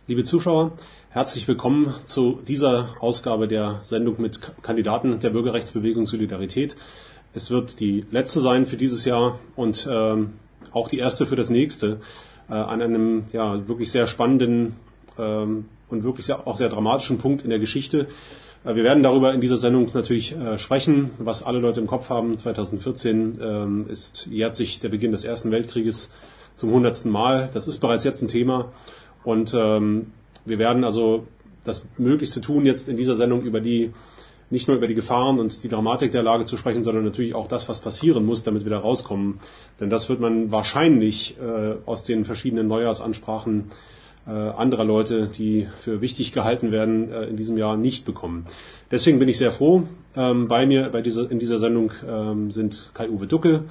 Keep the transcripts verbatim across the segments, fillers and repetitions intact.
Liebe Zuschauer, herzlich willkommen zu dieser Ausgabe der Sendung mit Kandidaten der Bürgerrechtsbewegung Solidarität. Es wird die letzte sein für dieses Jahr und ähm, auch die erste für das nächste äh, an einem ja wirklich sehr spannenden ähm, und wirklich sehr, auch sehr dramatischen Punkt in der Geschichte. Äh, wir werden darüber in dieser Sendung natürlich äh, sprechen, was alle Leute im Kopf haben. zweitausendvierzehn ähm, ist jährt sich der Beginn des Ersten Weltkrieges zum hundertsten Mal. Das ist bereits jetzt ein Thema. Und ähm, wir werden also das Möglichste tun, jetzt in dieser Sendung über die, nicht nur über die Gefahren und die Dramatik der Lage zu sprechen, sondern natürlich auch das, was passieren muss, damit wir da rauskommen. Denn das wird man wahrscheinlich äh, aus den verschiedenen Neujahrsansprachen äh, anderer Leute, die für wichtig gehalten werden, äh, in diesem Jahr nicht bekommen. Deswegen bin ich sehr froh. Ähm, bei mir bei dieser, in dieser Sendung ähm, sind Kai-Uwe Ducke,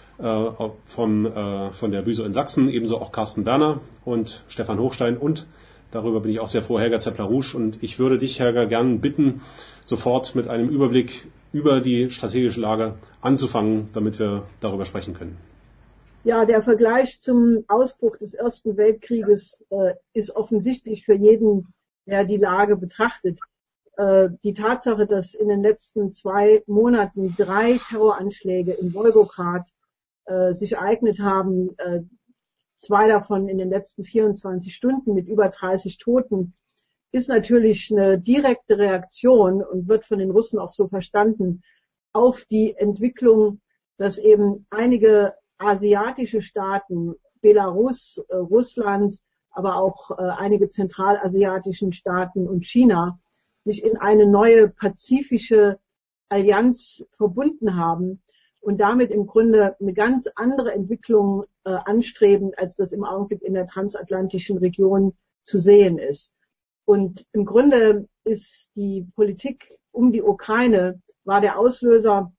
Äh, vom, äh, von der Büso in Sachsen, ebenso auch Carsten Berner und Stefan Hochstein und darüber bin ich auch sehr froh, Helga Zeppler-Rusch. Und ich würde dich, Helga, gern bitten, sofort mit einem Überblick über die strategische Lage anzufangen, damit wir darüber sprechen können. Ja, der Vergleich zum Ausbruch des Ersten Weltkrieges äh, ist offensichtlich für jeden, der die Lage betrachtet. Äh, die Tatsache, dass in den letzten zwei Monaten drei Terroranschläge in Wolgograd sich ereignet haben, äh, zwei davon in den letzten vierundzwanzig Stunden mit über dreißig Toten, ist natürlich eine direkte Reaktion und wird von den Russen auch so verstanden auf die Entwicklung, dass eben einige asiatische Staaten, Belarus, äh, Russland, aber auch äh, einige zentralasiatischen Staaten und China sich in eine neue pazifische Allianz verbunden haben und damit im Grunde eine ganz andere Entwicklung äh, anstreben, als das im Augenblick in der transatlantischen Region zu sehen ist. Und im Grunde ist die Politik um die Ukraine war der Auslöser,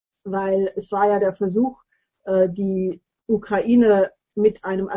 weil es war ja der Versuch, äh, die Ukraine mit einem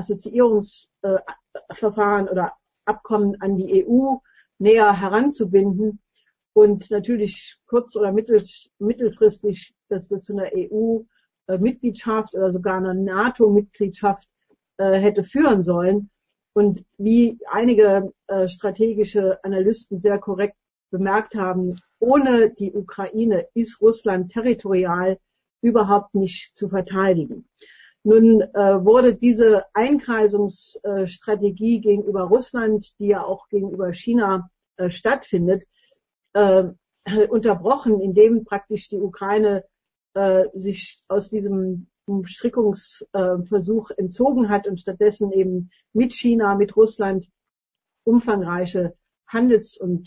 Assoziierungsverfahren äh, oder Abkommen an die E U näher heranzubinden. Und natürlich kurz- oder mittel, mittelfristig, dass das zu einer E U-Mitgliedschaft oder sogar einer NATO-Mitgliedschaft äh, hätte führen sollen. Und wie einige äh, strategische Analysten sehr korrekt bemerkt haben, ohne die Ukraine ist Russland territorial überhaupt nicht zu verteidigen. Nun äh, wurde diese Einkreisungsstrategie gegenüber Russland, die ja auch gegenüber China äh, stattfindet, Äh, unterbrochen, indem praktisch die Ukraine äh, sich aus diesem Umstrickungsversuch äh, entzogen hat und stattdessen eben mit China, mit Russland umfangreiche Handels- und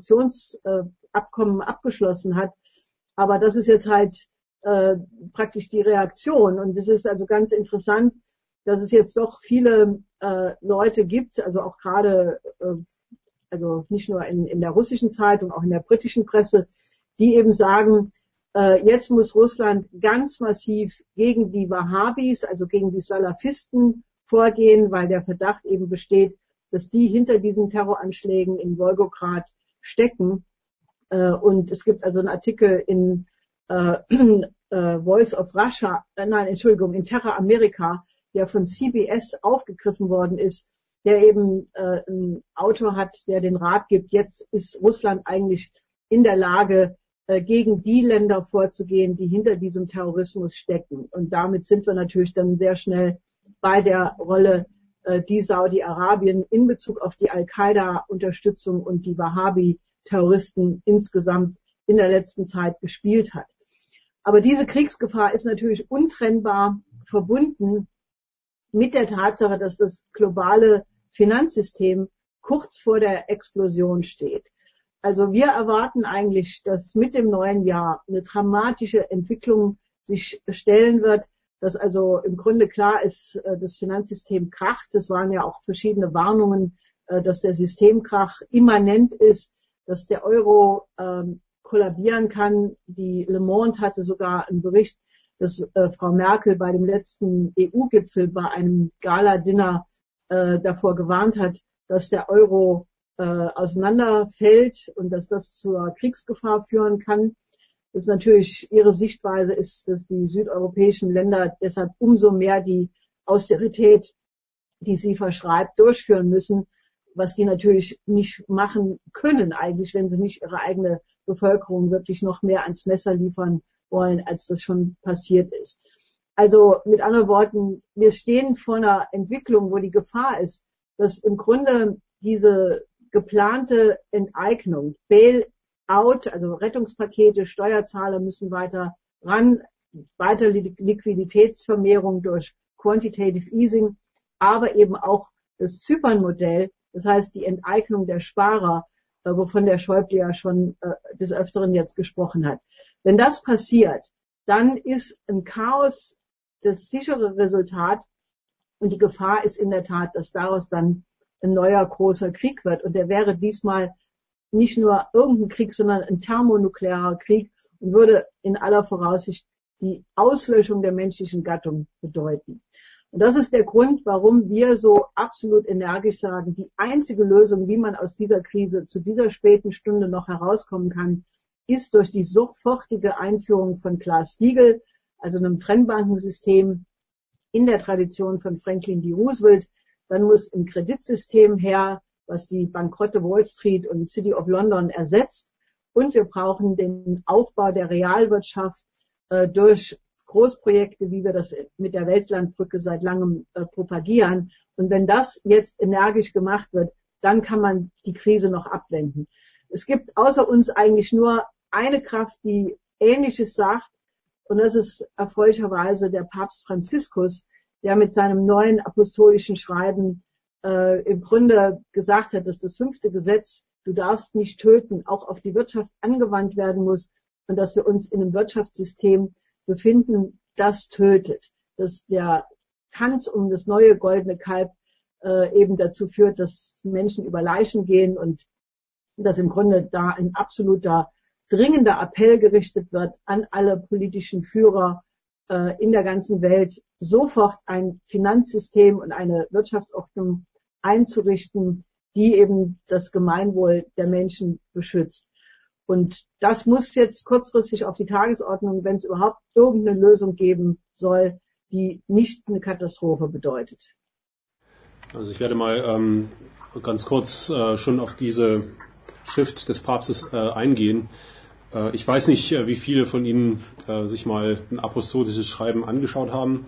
Produktionsabkommen äh, abgeschlossen hat. Aber das ist jetzt halt äh, praktisch die Reaktion. Und es ist also ganz interessant, dass es jetzt doch viele äh, Leute gibt, also auch gerade äh, also nicht nur in, in der russischen Zeitung, auch in der britischen Presse, die eben sagen, äh, jetzt muss Russland ganz massiv gegen die Wahhabis, also gegen die Salafisten vorgehen, weil der Verdacht eben besteht, dass die hinter diesen Terroranschlägen in Wolgograd stecken. Äh, und es gibt also einen Artikel in äh, äh, Voice of Russia, äh, nein, Entschuldigung, in Terra America, der von C B S aufgegriffen worden ist, der eben äh, einen Autor hat, der den Rat gibt, jetzt ist Russland eigentlich in der Lage, äh, gegen die Länder vorzugehen, die hinter diesem Terrorismus stecken. Und damit sind wir natürlich dann sehr schnell bei der Rolle, äh, die Saudi-Arabien in Bezug auf die Al-Qaida-Unterstützung und die Wahhabi-Terroristen insgesamt in der letzten Zeit gespielt hat. Aber diese Kriegsgefahr ist natürlich untrennbar verbunden mit der Tatsache, dass das globale Finanzsystem kurz vor der Explosion steht. Also wir erwarten eigentlich, dass mit dem neuen Jahr eine dramatische Entwicklung sich stellen wird, dass also im Grunde klar ist, das Finanzsystem kracht. Es waren ja auch verschiedene Warnungen, dass der Systemkrach immanent ist, dass der Euro ähm, kollabieren kann. Die Le Monde hatte sogar einen Bericht, dass äh, Frau Merkel bei dem letzten E U-Gipfel bei einem Gala-Dinner äh, davor gewarnt hat, dass der Euro äh, auseinanderfällt und dass das zur Kriegsgefahr führen kann. Das ist natürlich ihre Sichtweise ist, dass die südeuropäischen Länder deshalb umso mehr die Austerität, die sie verschreibt, durchführen müssen, was die natürlich nicht machen können eigentlich, wenn sie nicht ihre eigene Bevölkerung wirklich noch mehr ans Messer liefern wollen, als das schon passiert ist. Also mit anderen Worten, wir stehen vor einer Entwicklung, wo die Gefahr ist, dass im Grunde diese geplante Enteignung, Bail-out, also Rettungspakete, Steuerzahler müssen weiter ran, weiter Liquiditätsvermehrung durch Quantitative Easing, aber eben auch das Zypern-Modell, das heißt die Enteignung der Sparer, äh, wovon der Schäuble ja schon äh, des Öfteren jetzt gesprochen hat. Wenn das passiert, dann ist ein Chaos das sichere Resultat und die Gefahr ist in der Tat, dass daraus dann ein neuer großer Krieg wird. Und der wäre diesmal nicht nur irgendein Krieg, sondern ein thermonuklearer Krieg und würde in aller Voraussicht die Auslöschung der menschlichen Gattung bedeuten. Und das ist der Grund, warum wir so absolut energisch sagen, die einzige Lösung, wie man aus dieser Krise zu dieser späten Stunde noch herauskommen kann, ist durch die sofortige Einführung von Glass-Steagall, also einem Trennbankensystem in der Tradition von Franklin D. Roosevelt. Dann muss ein Kreditsystem her, was die bankrotte Wall Street und City of London ersetzt. Und wir brauchen den Aufbau der Realwirtschaft äh, durch Großprojekte, wie wir das mit der Weltlandbrücke seit langem äh, propagieren. Und wenn das jetzt energisch gemacht wird, dann kann man die Krise noch abwenden. Es gibt außer uns eigentlich nur eine Kraft, die Ähnliches sagt, und das ist erfreulicherweise der Papst Franziskus, der mit seinem neuen apostolischen Schreiben äh, im Grunde gesagt hat, dass das fünfte Gesetz, du darfst nicht töten, auch auf die Wirtschaft angewandt werden muss und dass wir uns in einem Wirtschaftssystem befinden, das tötet, dass der Tanz um das neue goldene Kalb äh, eben dazu führt, dass Menschen über Leichen gehen und dass im Grunde da ein absoluter dringender Appell gerichtet wird an alle politischen Führer äh, in der ganzen Welt, sofort ein Finanzsystem und eine Wirtschaftsordnung einzurichten, die eben das Gemeinwohl der Menschen beschützt. Und das muss jetzt kurzfristig auf die Tagesordnung, wenn es überhaupt irgendeine Lösung geben soll, die nicht eine Katastrophe bedeutet. Also ich werde mal ähm, ganz kurz äh, schon auf diese Schrift des Papstes äh, eingehen. Äh, ich weiß nicht, äh, wie viele von Ihnen äh, sich mal ein apostolisches Schreiben angeschaut haben.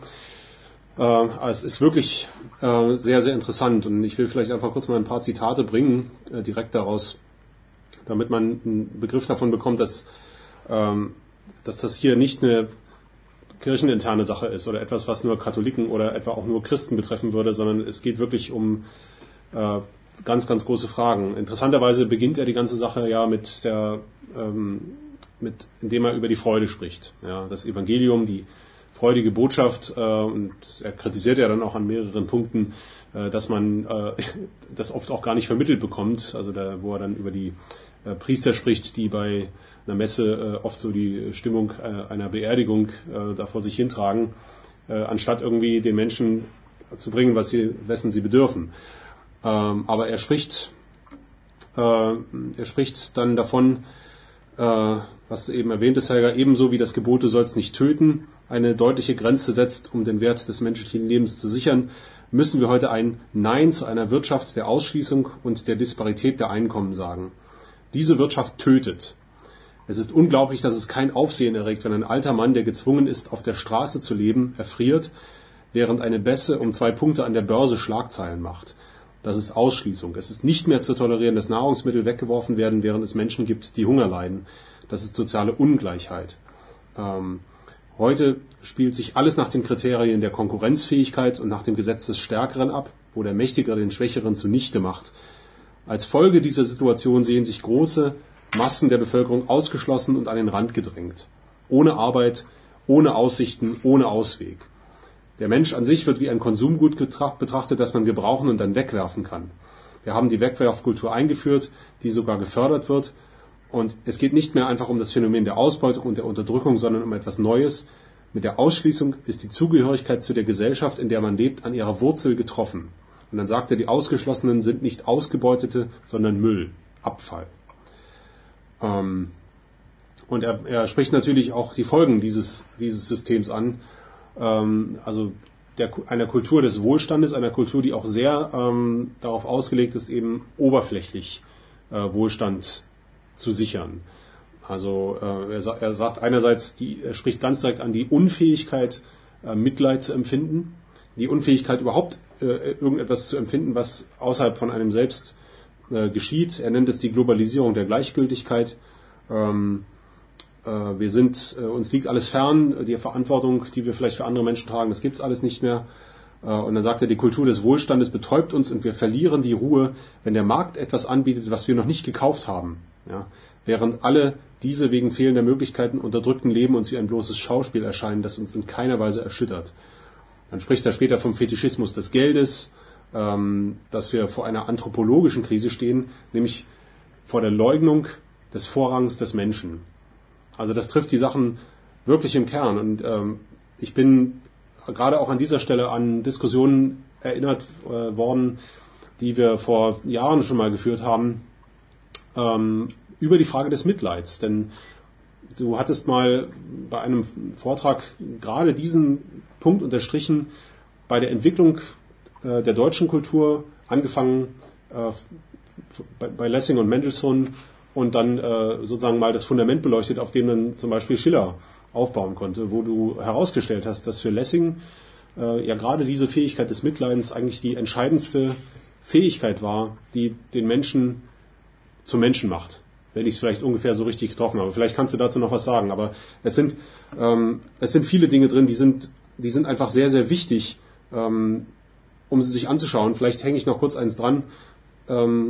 Äh, es ist wirklich äh, sehr, sehr interessant und ich will vielleicht einfach kurz mal ein paar Zitate bringen, äh, direkt daraus, damit man einen Begriff davon bekommt, dass, ähm, dass das hier nicht eine kircheninterne Sache ist oder etwas, was nur Katholiken oder etwa auch nur Christen betreffen würde, sondern es geht wirklich um äh, ganz, ganz große Fragen. Interessanterweise beginnt er die ganze Sache ja mit der, ähm, mit, indem er über die Freude spricht. Ja, das Evangelium, die freudige Botschaft, äh, und er kritisiert ja dann auch an mehreren Punkten, äh, dass man äh, das oft auch gar nicht vermittelt bekommt, also da, wo er dann über die äh, Priester spricht, die bei einer Messe äh, oft so die Stimmung äh, einer Beerdigung äh, da vor sich hintragen, äh, anstatt irgendwie den Menschen zu bringen, was sie, wessen sie bedürfen. Ähm, aber er spricht, äh, er spricht dann davon, äh, was du eben erwähnt hast, Helga, ebenso wie das Gebot, du sollst nicht töten, eine deutliche Grenze setzt, um den Wert des menschlichen Lebens zu sichern, müssen wir heute ein Nein zu einer Wirtschaft der Ausschließung und der Disparität der Einkommen sagen. Diese Wirtschaft tötet. Es ist unglaublich, dass es kein Aufsehen erregt, wenn ein alter Mann, der gezwungen ist, auf der Straße zu leben, erfriert, während eine Bässe um zwei Punkte an der Börse Schlagzeilen macht. Das ist Ausschließung. Es ist nicht mehr zu tolerieren, dass Nahrungsmittel weggeworfen werden, während es Menschen gibt, die Hunger leiden. Das ist soziale Ungleichheit. Ähm, heute spielt sich alles nach den Kriterien der Konkurrenzfähigkeit und nach dem Gesetz des Stärkeren ab, wo der Mächtigere den Schwächeren zunichte macht. Als Folge dieser Situation sehen sich große Massen der Bevölkerung ausgeschlossen und an den Rand gedrängt. Ohne Arbeit, ohne Aussichten, ohne Ausweg. Der Mensch an sich wird wie ein Konsumgut betrachtet, das man gebrauchen und dann wegwerfen kann. Wir haben die Wegwerfkultur eingeführt, die sogar gefördert wird. Und es geht nicht mehr einfach um das Phänomen der Ausbeutung und der Unterdrückung, sondern um etwas Neues. Mit der Ausschließung ist die Zugehörigkeit zu der Gesellschaft, in der man lebt, an ihrer Wurzel getroffen. Und dann sagt er, die Ausgeschlossenen sind nicht Ausgebeutete, sondern Müll, Abfall. Ähm, und er, er spricht natürlich auch die Folgen dieses, dieses Systems an. Ähm, also der, einer Kultur des Wohlstandes, einer Kultur, die auch sehr ähm, darauf ausgelegt ist, eben oberflächlich äh, Wohlstand zu sichern. Also äh, er, sa- er sagt einerseits, die, er spricht ganz direkt an die Unfähigkeit, äh, Mitleid zu empfinden, die Unfähigkeit überhaupt äh, irgendetwas zu empfinden, was außerhalb von einem selbst äh, geschieht. Er nennt es die Globalisierung der Gleichgültigkeit. Ähm, äh, wir sind, äh, uns liegt alles fern, die Verantwortung, die wir vielleicht für andere Menschen tragen, das gibt's alles nicht mehr. Äh, und dann sagt er, die Kultur des Wohlstandes betäubt uns und wir verlieren die Ruhe, wenn der Markt etwas anbietet, was wir noch nicht gekauft haben. Ja? Während alle diese wegen fehlender Möglichkeiten unterdrückten Leben uns wie ein bloßes Schauspiel erscheinen, das uns in keiner Weise erschüttert. Dann spricht er später vom Fetischismus des Geldes, ähm, dass wir vor einer anthropologischen Krise stehen, nämlich vor der Leugnung des Vorrangs des Menschen. Also das trifft die Sachen wirklich im Kern. Und ähm, ich bin gerade auch an dieser Stelle an Diskussionen erinnert äh, worden, die wir vor Jahren schon mal geführt haben, ähm, über die Frage des Mitleids. Denn du hattest mal bei einem Vortrag gerade diesen Punkt unterstrichen, bei der Entwicklung äh, der deutschen Kultur, angefangen äh, bei, bei Lessing und Mendelssohn und dann äh, sozusagen mal das Fundament beleuchtet, auf dem dann zum Beispiel Schiller aufbauen konnte, wo du herausgestellt hast, dass für Lessing äh, ja gerade diese Fähigkeit des Mitleidens eigentlich die entscheidendste Fähigkeit war, die den Menschen zum Menschen macht. Wenn ich es vielleicht ungefähr so richtig getroffen habe. Vielleicht kannst du dazu noch was sagen, aber es sind, ähm, es sind viele Dinge drin, die sind, die sind einfach sehr, sehr wichtig, ähm, um sie sich anzuschauen. Vielleicht hänge ich noch kurz eins dran, ähm,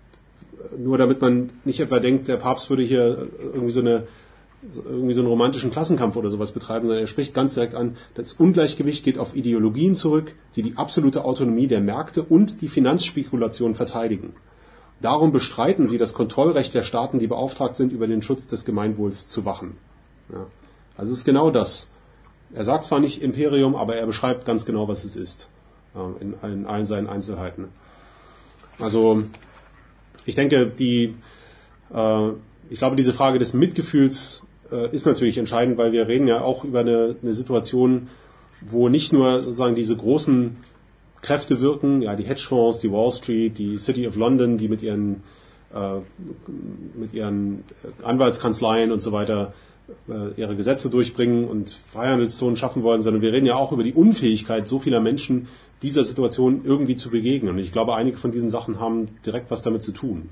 nur damit man nicht etwa denkt, der Papst würde hier irgendwie so eine, irgendwie so einen romantischen Klassenkampf oder sowas betreiben, sondern er spricht ganz direkt an, das Ungleichgewicht geht auf Ideologien zurück, die die absolute Autonomie der Märkte und die Finanzspekulation verteidigen. Darum bestreiten sie das Kontrollrecht der Staaten, die beauftragt sind, über den Schutz des Gemeinwohls zu wachen. Ja. Also es ist genau das. Er sagt zwar nicht Imperium, aber er beschreibt ganz genau, was es ist, in, in allen seinen Einzelheiten. Also ich denke, die, äh, ich glaube, diese Frage des Mitgefühls äh, ist natürlich entscheidend, weil wir reden ja auch über eine, eine Situation, wo nicht nur sozusagen diese großen Kräfte wirken, ja, die Hedgefonds, die Wall Street, die City of London, die mit ihren äh, mit ihren Anwaltskanzleien und so weiter äh, ihre Gesetze durchbringen und Freihandelszonen schaffen wollen, sondern wir reden ja auch über die Unfähigkeit so vieler Menschen, dieser Situation irgendwie zu begegnen. Und ich glaube, einige von diesen Sachen haben direkt was damit zu tun.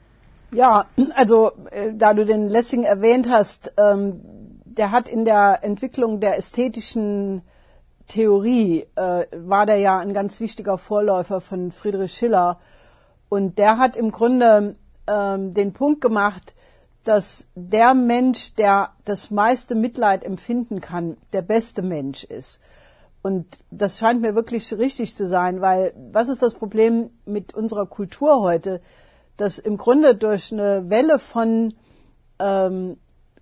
Ja, also äh, da du den Lessing erwähnt hast, ähm, der hat in der Entwicklung der ästhetischen Theorie äh, war der ja ein ganz wichtiger Vorläufer von Friedrich Schiller. Und der hat im Grunde ähm, den Punkt gemacht, dass der Mensch, der das meiste Mitleid empfinden kann, der beste Mensch ist. Und das scheint mir wirklich richtig zu sein, weil was ist das Problem mit unserer Kultur heute, dass im Grunde durch eine Welle von ähm,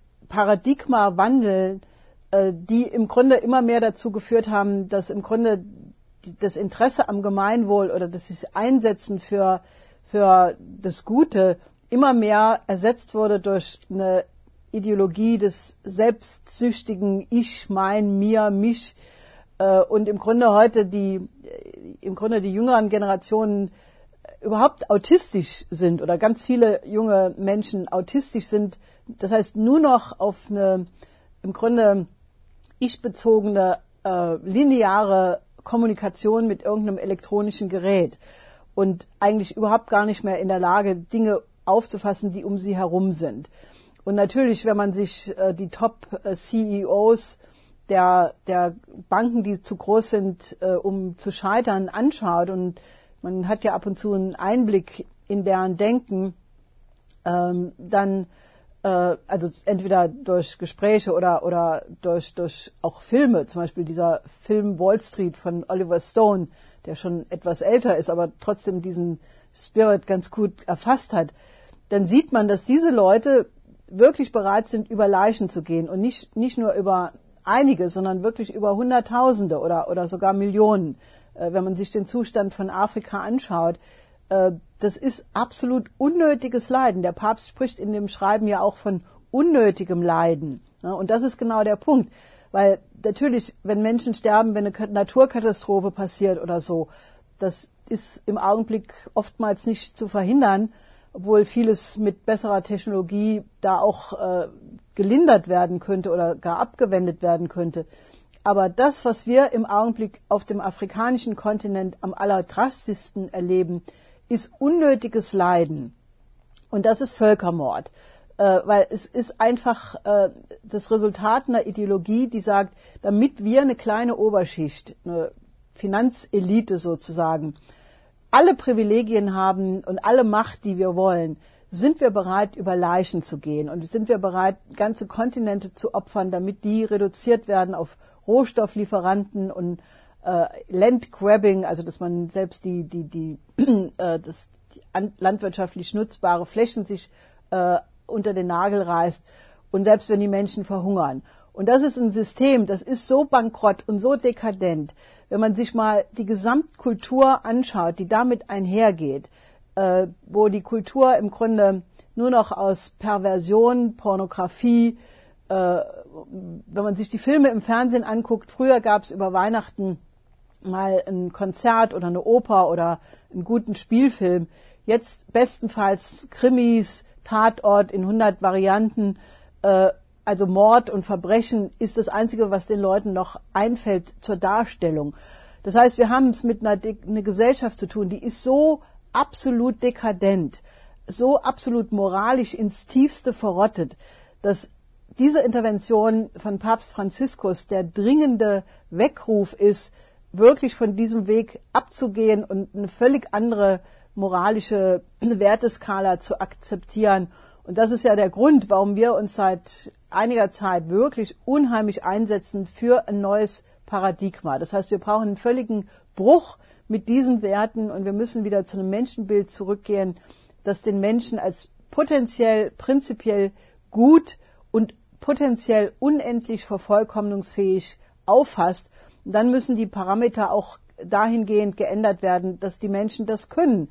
Paradigmawandel, die im Grunde immer mehr dazu geführt haben, dass im Grunde das Interesse am Gemeinwohl oder das sich Einsetzen für, für das Gute immer mehr ersetzt wurde durch eine Ideologie des selbstsüchtigen Ich, mein, mir, mich. Und im Grunde heute die, im Grunde die jüngeren Generationen überhaupt autistisch sind oder ganz viele junge Menschen autistisch sind. Das heißt, nur noch auf eine, im Grunde, ich-bezogene, äh, lineare Kommunikation mit irgendeinem elektronischen Gerät und eigentlich überhaupt gar nicht mehr in der Lage, Dinge aufzufassen, die um sie herum sind. Und natürlich, wenn man sich äh, die Top-C E Os der, der Banken, die zu groß sind, äh, um zu scheitern, anschaut und man hat ja ab und zu einen Einblick in deren Denken, ähm, dann also entweder durch Gespräche oder oder durch durch auch Filme, zum Beispiel dieser Film Wall Street von Oliver Stone, der schon etwas älter ist, aber trotzdem diesen Spirit ganz gut erfasst hat, dann sieht man, dass diese Leute wirklich bereit sind, über Leichen zu gehen und nicht nicht nur über einige, sondern wirklich über Hunderttausende oder oder sogar Millionen. Wenn man sich den Zustand von Afrika anschaut, das ist absolut unnötiges Leiden. Der Papst spricht in dem Schreiben ja auch von unnötigem Leiden. Und das ist genau der Punkt. Weil natürlich, wenn Menschen sterben, wenn eine Naturkatastrophe passiert oder so, das ist im Augenblick oftmals nicht zu verhindern, obwohl vieles mit besserer Technologie da auch äh, gelindert werden könnte oder gar abgewendet werden könnte. Aber das, was wir im Augenblick auf dem afrikanischen Kontinent am allerdrastischsten erleben, ist unnötiges Leiden. Und das ist Völkermord. Äh, weil es ist einfach äh, das Resultat einer Ideologie, die sagt, damit wir eine kleine Oberschicht, eine Finanzelite sozusagen, alle Privilegien haben und alle Macht, die wir wollen, sind wir bereit, über Leichen zu gehen und sind wir bereit, ganze Kontinente zu opfern, damit die reduziert werden auf Rohstofflieferanten und äh, Landgrabbing, also dass man selbst die die die, äh, das, die an, landwirtschaftlich nutzbare Flächen sich äh, unter den Nagel reißt und selbst wenn die Menschen verhungern. Und das ist ein System, das ist so bankrott und so dekadent, wenn man sich mal die Gesamtkultur anschaut, die damit einhergeht, äh, wo die Kultur im Grunde nur noch aus Perversion, Pornografie, äh, wenn man sich die Filme im Fernsehen anguckt, früher gab es über Weihnachten mal ein Konzert oder eine Oper oder einen guten Spielfilm, jetzt bestenfalls Krimis, Tatort in hundert Varianten, äh, also Mord und Verbrechen ist das Einzige, was den Leuten noch einfällt zur Darstellung. Das heißt, wir haben es mit einer, De- einer Gesellschaft zu tun, die ist so absolut dekadent, so absolut moralisch ins Tiefste verrottet, dass diese Intervention von Papst Franziskus der dringende Weckruf ist, wirklich von diesem Weg abzugehen und eine völlig andere moralische Werteskala zu akzeptieren. Und das ist ja der Grund, warum wir uns seit einiger Zeit wirklich unheimlich einsetzen für ein neues Paradigma. Das heißt, wir brauchen einen völligen Bruch mit diesen Werten und wir müssen wieder zu einem Menschenbild zurückgehen, das den Menschen als potenziell, prinzipiell gut und potenziell unendlich vervollkommnungsfähig auffasst. Und dann müssen die Parameter auch dahingehend geändert werden, dass die Menschen das können.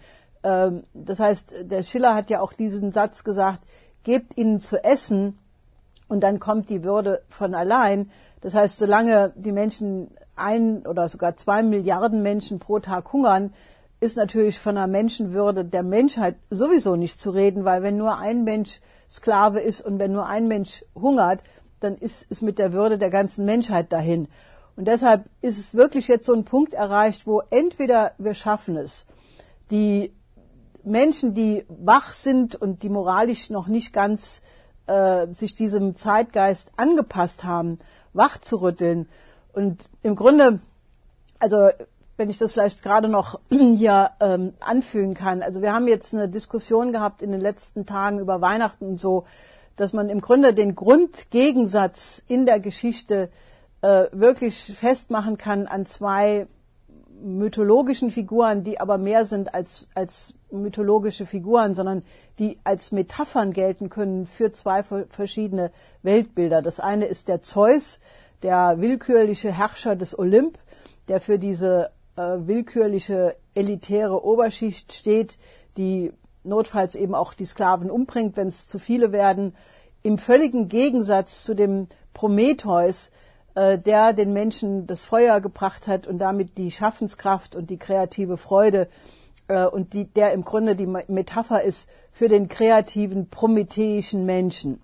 Das heißt, der Schiller hat ja auch diesen Satz gesagt, gebt ihnen zu essen und dann kommt die Würde von allein. Das heißt, solange die Menschen ein oder sogar zwei Milliarden Menschen pro Tag hungern, ist natürlich von einer Menschenwürde der Menschheit sowieso nicht zu reden, weil wenn nur ein Mensch Sklave ist und wenn nur ein Mensch hungert, dann ist es mit der Würde der ganzen Menschheit dahin. Und deshalb ist es wirklich jetzt so ein Punkt erreicht, wo entweder wir schaffen es, die Menschen, die wach sind und die moralisch noch nicht ganz äh, sich diesem Zeitgeist angepasst haben, wach zu rütteln. Und im Grunde, also wenn ich das vielleicht gerade noch hier ähm, anfügen kann, also wir haben jetzt eine Diskussion gehabt in den letzten Tagen über Weihnachten und so, dass man im Grunde den Grundgegensatz in der Geschichte äh, wirklich festmachen kann an zwei mythologischen Figuren, die aber mehr sind als, als mythologische Figuren, sondern die als Metaphern gelten können für zwei verschiedene Weltbilder. Das eine ist der Zeus, der willkürliche Herrscher des Olymp, der für diese äh, willkürliche elitäre Oberschicht steht, die notfalls eben auch die Sklaven umbringt, wenn es zu viele werden, im völligen Gegensatz zu dem Prometheus, der den Menschen das Feuer gebracht hat und damit die Schaffenskraft und die kreative Freude äh, und die, der im Grunde die Metapher ist für den kreativen, prometheischen Menschen.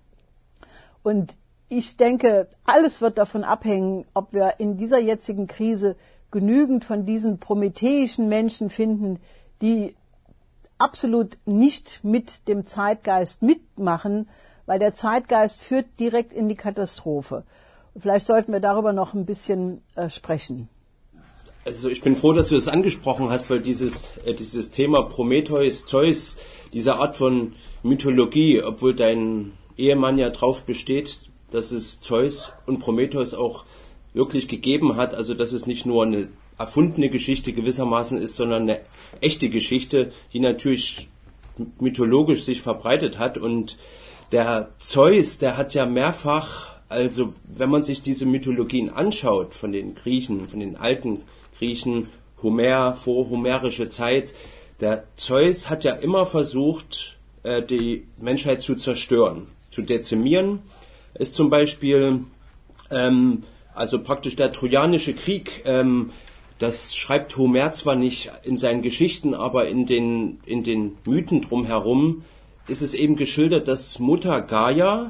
Und ich denke, alles wird davon abhängen, ob wir in dieser jetzigen Krise genügend von diesen prometheischen Menschen finden, die absolut nicht mit dem Zeitgeist mitmachen, weil der Zeitgeist führt direkt in die Katastrophe. Vielleicht sollten wir darüber noch ein bisschen äh, sprechen. Also ich bin froh, dass du das angesprochen hast, weil dieses, äh, dieses Thema Prometheus, Zeus, diese Art von Mythologie, obwohl dein Ehemann ja drauf besteht, dass es Zeus und Prometheus auch wirklich gegeben hat, also dass es nicht nur eine erfundene Geschichte gewissermaßen ist, sondern eine echte Geschichte, die natürlich mythologisch sich verbreitet hat. Und der Zeus, der hat ja mehrfach, also wenn man sich diese Mythologien anschaut von den Griechen, von den alten Griechen, Homer, vorhomerische Zeit, der Zeus hat ja immer versucht, die Menschheit zu zerstören, zu dezimieren. Ist zum Beispiel ähm, also praktisch der Trojanische Krieg, ähm, das schreibt Homer zwar nicht in seinen Geschichten, aber in den, in den Mythen drumherum ist es eben geschildert, dass Mutter Gaia,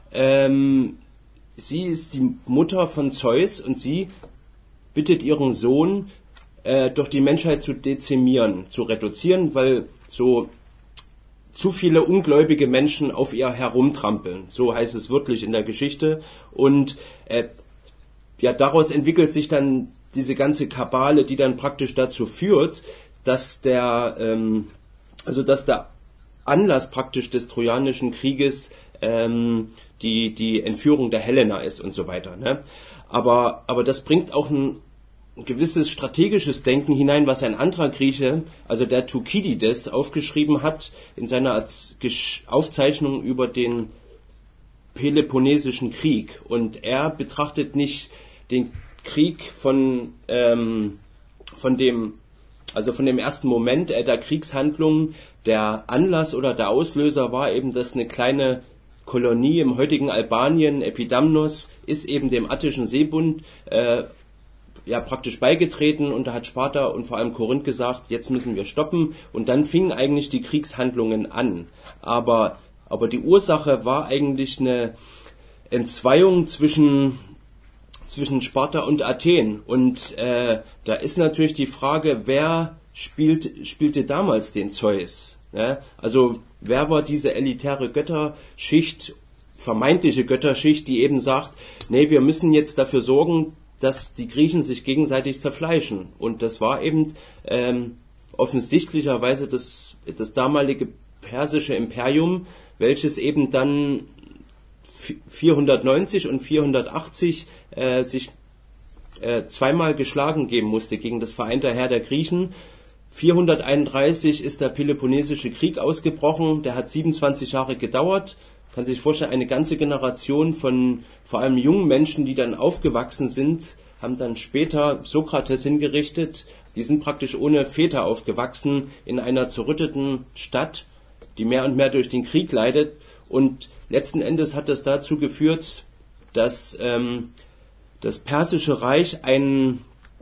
ähm, sie ist die Mutter von Zeus und sie bittet ihren Sohn, äh, doch die Menschheit zu dezimieren, zu reduzieren, weil so zu viele ungläubige Menschen auf ihr herumtrampeln. So heißt es wirklich in der Geschichte. Und äh, ja, daraus entwickelt sich dann diese ganze Kabale, die dann praktisch dazu führt, dass der, ähm, also dass der Anlass praktisch des Trojanischen Krieges ähm, die die Entführung der Helena ist und so weiter. Ne? Aber aber das bringt auch ein gewisses strategisches Denken hinein, was ein anderer Grieche, also der Thukydides, aufgeschrieben hat in seiner Aufzeichnung über den Peloponnesischen Krieg. Und er betrachtet nicht den Krieg von ähm, von dem also von dem ersten Moment äh, der Kriegshandlung. Der Anlass oder der Auslöser war eben, dass eine kleine Kolonie im heutigen Albanien, Epidamnos, ist eben dem Attischen Seebund äh, ja praktisch beigetreten, und da hat Sparta und vor allem Korinth gesagt, jetzt müssen wir stoppen, und dann fingen eigentlich die Kriegshandlungen an. Aber aber die Ursache war eigentlich eine Entzweiung zwischen zwischen Sparta und Athen, und äh, da ist natürlich die Frage, wer spielt, spielte damals den Zeus? Ne? Also wer war diese elitäre Götterschicht, vermeintliche Götterschicht, die eben sagt, nee, wir müssen jetzt dafür sorgen, dass die Griechen sich gegenseitig zerfleischen. Und das war eben ähm, offensichtlicherweise das, das damalige persische Imperium, welches eben dann vierhundertneunzig und vierhundertachtzig äh, sich äh, zweimal geschlagen geben musste gegen das vereinte Heer der Griechen. vierhunderteinunddreißig ist der Peloponnesische Krieg ausgebrochen, der hat siebenundzwanzig Jahre gedauert. Kann sich vorstellen, eine ganze Generation von vor allem jungen Menschen, die dann aufgewachsen sind, haben dann später Sokrates hingerichtet. Die sind praktisch ohne Väter aufgewachsen in einer zerrütteten Stadt, die mehr und mehr durch den Krieg leidet. Und letzten Endes hat das dazu geführt, dass ähm, das Persische Reich ein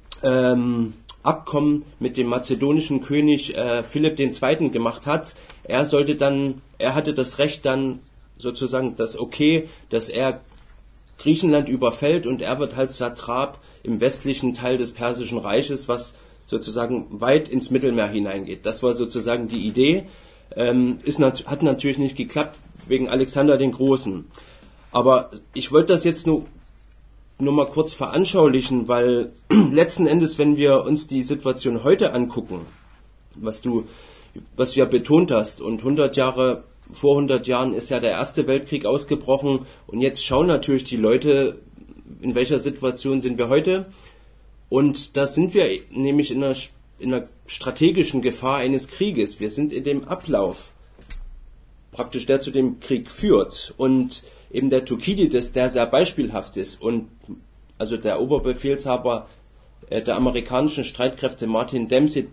ähm, Abkommen mit dem mazedonischen König äh, Philipp der Zweite. gemacht hat. Er sollte dann, er hatte das Recht dann sozusagen das Okay, dass er Griechenland überfällt, und er wird halt Satrap im westlichen Teil des Persischen Reiches, was sozusagen weit ins Mittelmeer hineingeht. Das war sozusagen die Idee. Ähm, ist nat- hat natürlich nicht geklappt wegen Alexander den Großen. Aber ich wollte das jetzt nur, nur mal kurz veranschaulichen, weil letzten Endes, wenn wir uns die Situation heute angucken, was du, was du ja betont hast, und hundert Jahre, vor hundert Jahren ist ja der Erste Weltkrieg ausgebrochen, und jetzt schauen natürlich die Leute, in welcher Situation sind wir heute, und da sind wir nämlich in einer, in einer strategischen Gefahr eines Krieges. Wir sind in dem Ablauf, praktisch der zu dem Krieg führt, und eben der Thukydides, der sehr beispielhaft ist, und also der Oberbefehlshaber äh, der amerikanischen Streitkräfte Martin Dempsey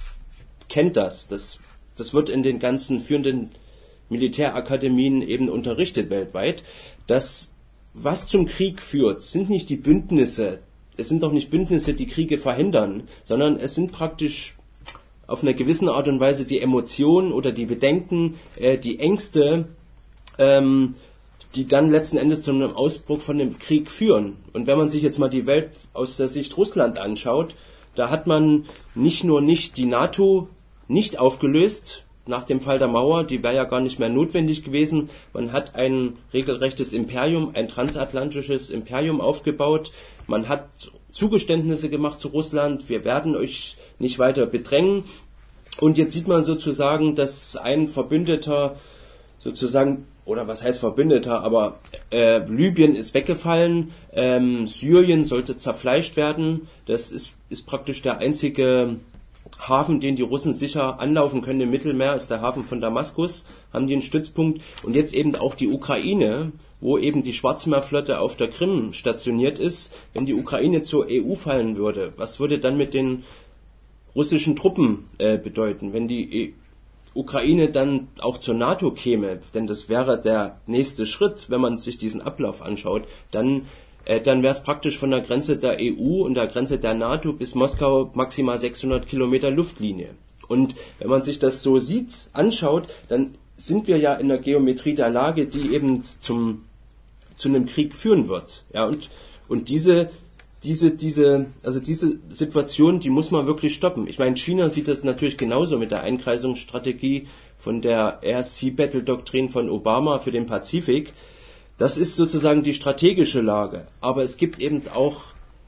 kennt das. das. Das wird in den ganzen führenden Militärakademien eben unterrichtet weltweit, dass was zum Krieg führt, sind nicht die Bündnisse, es sind doch nicht Bündnisse, die Kriege verhindern, sondern es sind praktisch auf eine gewisse Art und Weise die Emotionen oder die Bedenken, äh, die Ängste, ähm, die dann letzten Endes zu einem Ausbruch von dem Krieg führen. Und wenn man sich jetzt mal die Welt aus der Sicht Russland anschaut, da hat man nicht nur nicht die NATO nicht aufgelöst nach dem Fall der Mauer, die wäre ja gar nicht mehr notwendig gewesen. Man hat ein regelrechtes Imperium, ein transatlantisches Imperium aufgebaut. Man hat Zugeständnisse gemacht zu Russland, wir werden euch nicht weiter bedrängen. Und jetzt sieht man sozusagen, dass ein Verbündeter sozusagen, oder was heißt Verbündeter, aber äh, Libyen ist weggefallen, ähm, Syrien sollte zerfleischt werden. Das ist, ist praktisch der einzige Hafen, den die Russen sicher anlaufen können im Mittelmeer, ist der Hafen von Damaskus, haben die einen Stützpunkt. Und jetzt eben auch die Ukraine, wo eben die Schwarzmeerflotte auf der Krim stationiert ist. Wenn die Ukraine zur E U fallen würde, was würde dann mit den russischen Truppen äh, bedeuten, wenn die e- Ukraine dann auch zur NATO käme? Denn das wäre der nächste Schritt, wenn man sich diesen Ablauf anschaut. Dann äh, dann wäre es praktisch von der Grenze der E U und der Grenze der NATO bis Moskau maximal sechshundert Kilometer Luftlinie. Und wenn man sich das so sieht, anschaut, dann sind wir ja in der Geometrie der Lage, die eben zum zu einem Krieg führen wird. Ja, und und diese diese diese also diese Situation, die muss man wirklich stoppen. Ich meine, China sieht das natürlich genauso mit der Einkreisungsstrategie von der Air Sea Battle Doktrin von Obama für den Pazifik. Das ist sozusagen die strategische Lage, aber es gibt eben auch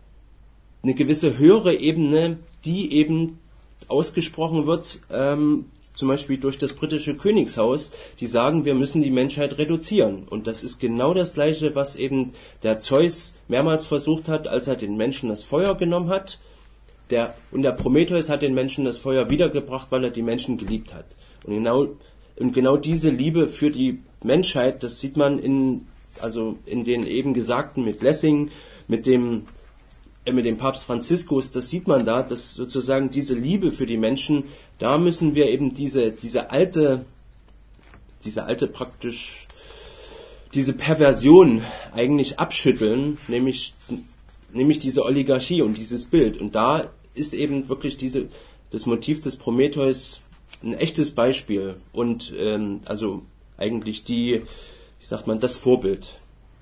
eine gewisse höhere Ebene, die eben ausgesprochen wird, ähm, zum Beispiel durch das britische Königshaus, die sagen, wir müssen die Menschheit reduzieren. Und das ist genau das Gleiche, was eben der Zeus mehrmals versucht hat, als er den Menschen das Feuer genommen hat. Der, und der Prometheus hat den Menschen das Feuer wiedergebracht, weil er die Menschen geliebt hat. Und genau, und genau diese Liebe für die Menschheit, das sieht man in, also in den eben Gesagten mit Lessing, mit dem mit dem Papst Franziskus, das sieht man da, dass sozusagen diese Liebe für die Menschen, da müssen wir eben diese, diese alte, diese alte praktisch, diese Perversion eigentlich abschütteln, nämlich, nämlich diese Oligarchie und dieses Bild. Und da ist eben wirklich diese, das Motiv des Prometheus ein echtes Beispiel und, ähm, also eigentlich die, wie sagt man, das Vorbild.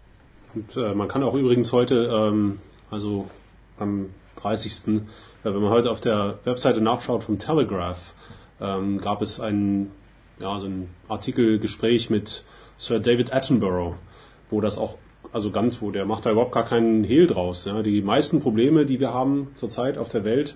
Und äh, man kann auch übrigens heute, ähm, also am dreißigsten Wenn man heute auf der Webseite nachschaut vom Telegraph, ähm, gab es ein, ja, so ein Artikelgespräch mit Sir David Attenborough, wo das auch, also ganz, wo der macht da überhaupt gar keinen Hehl draus. Ja. Die meisten Probleme, die wir haben zurzeit auf der Welt,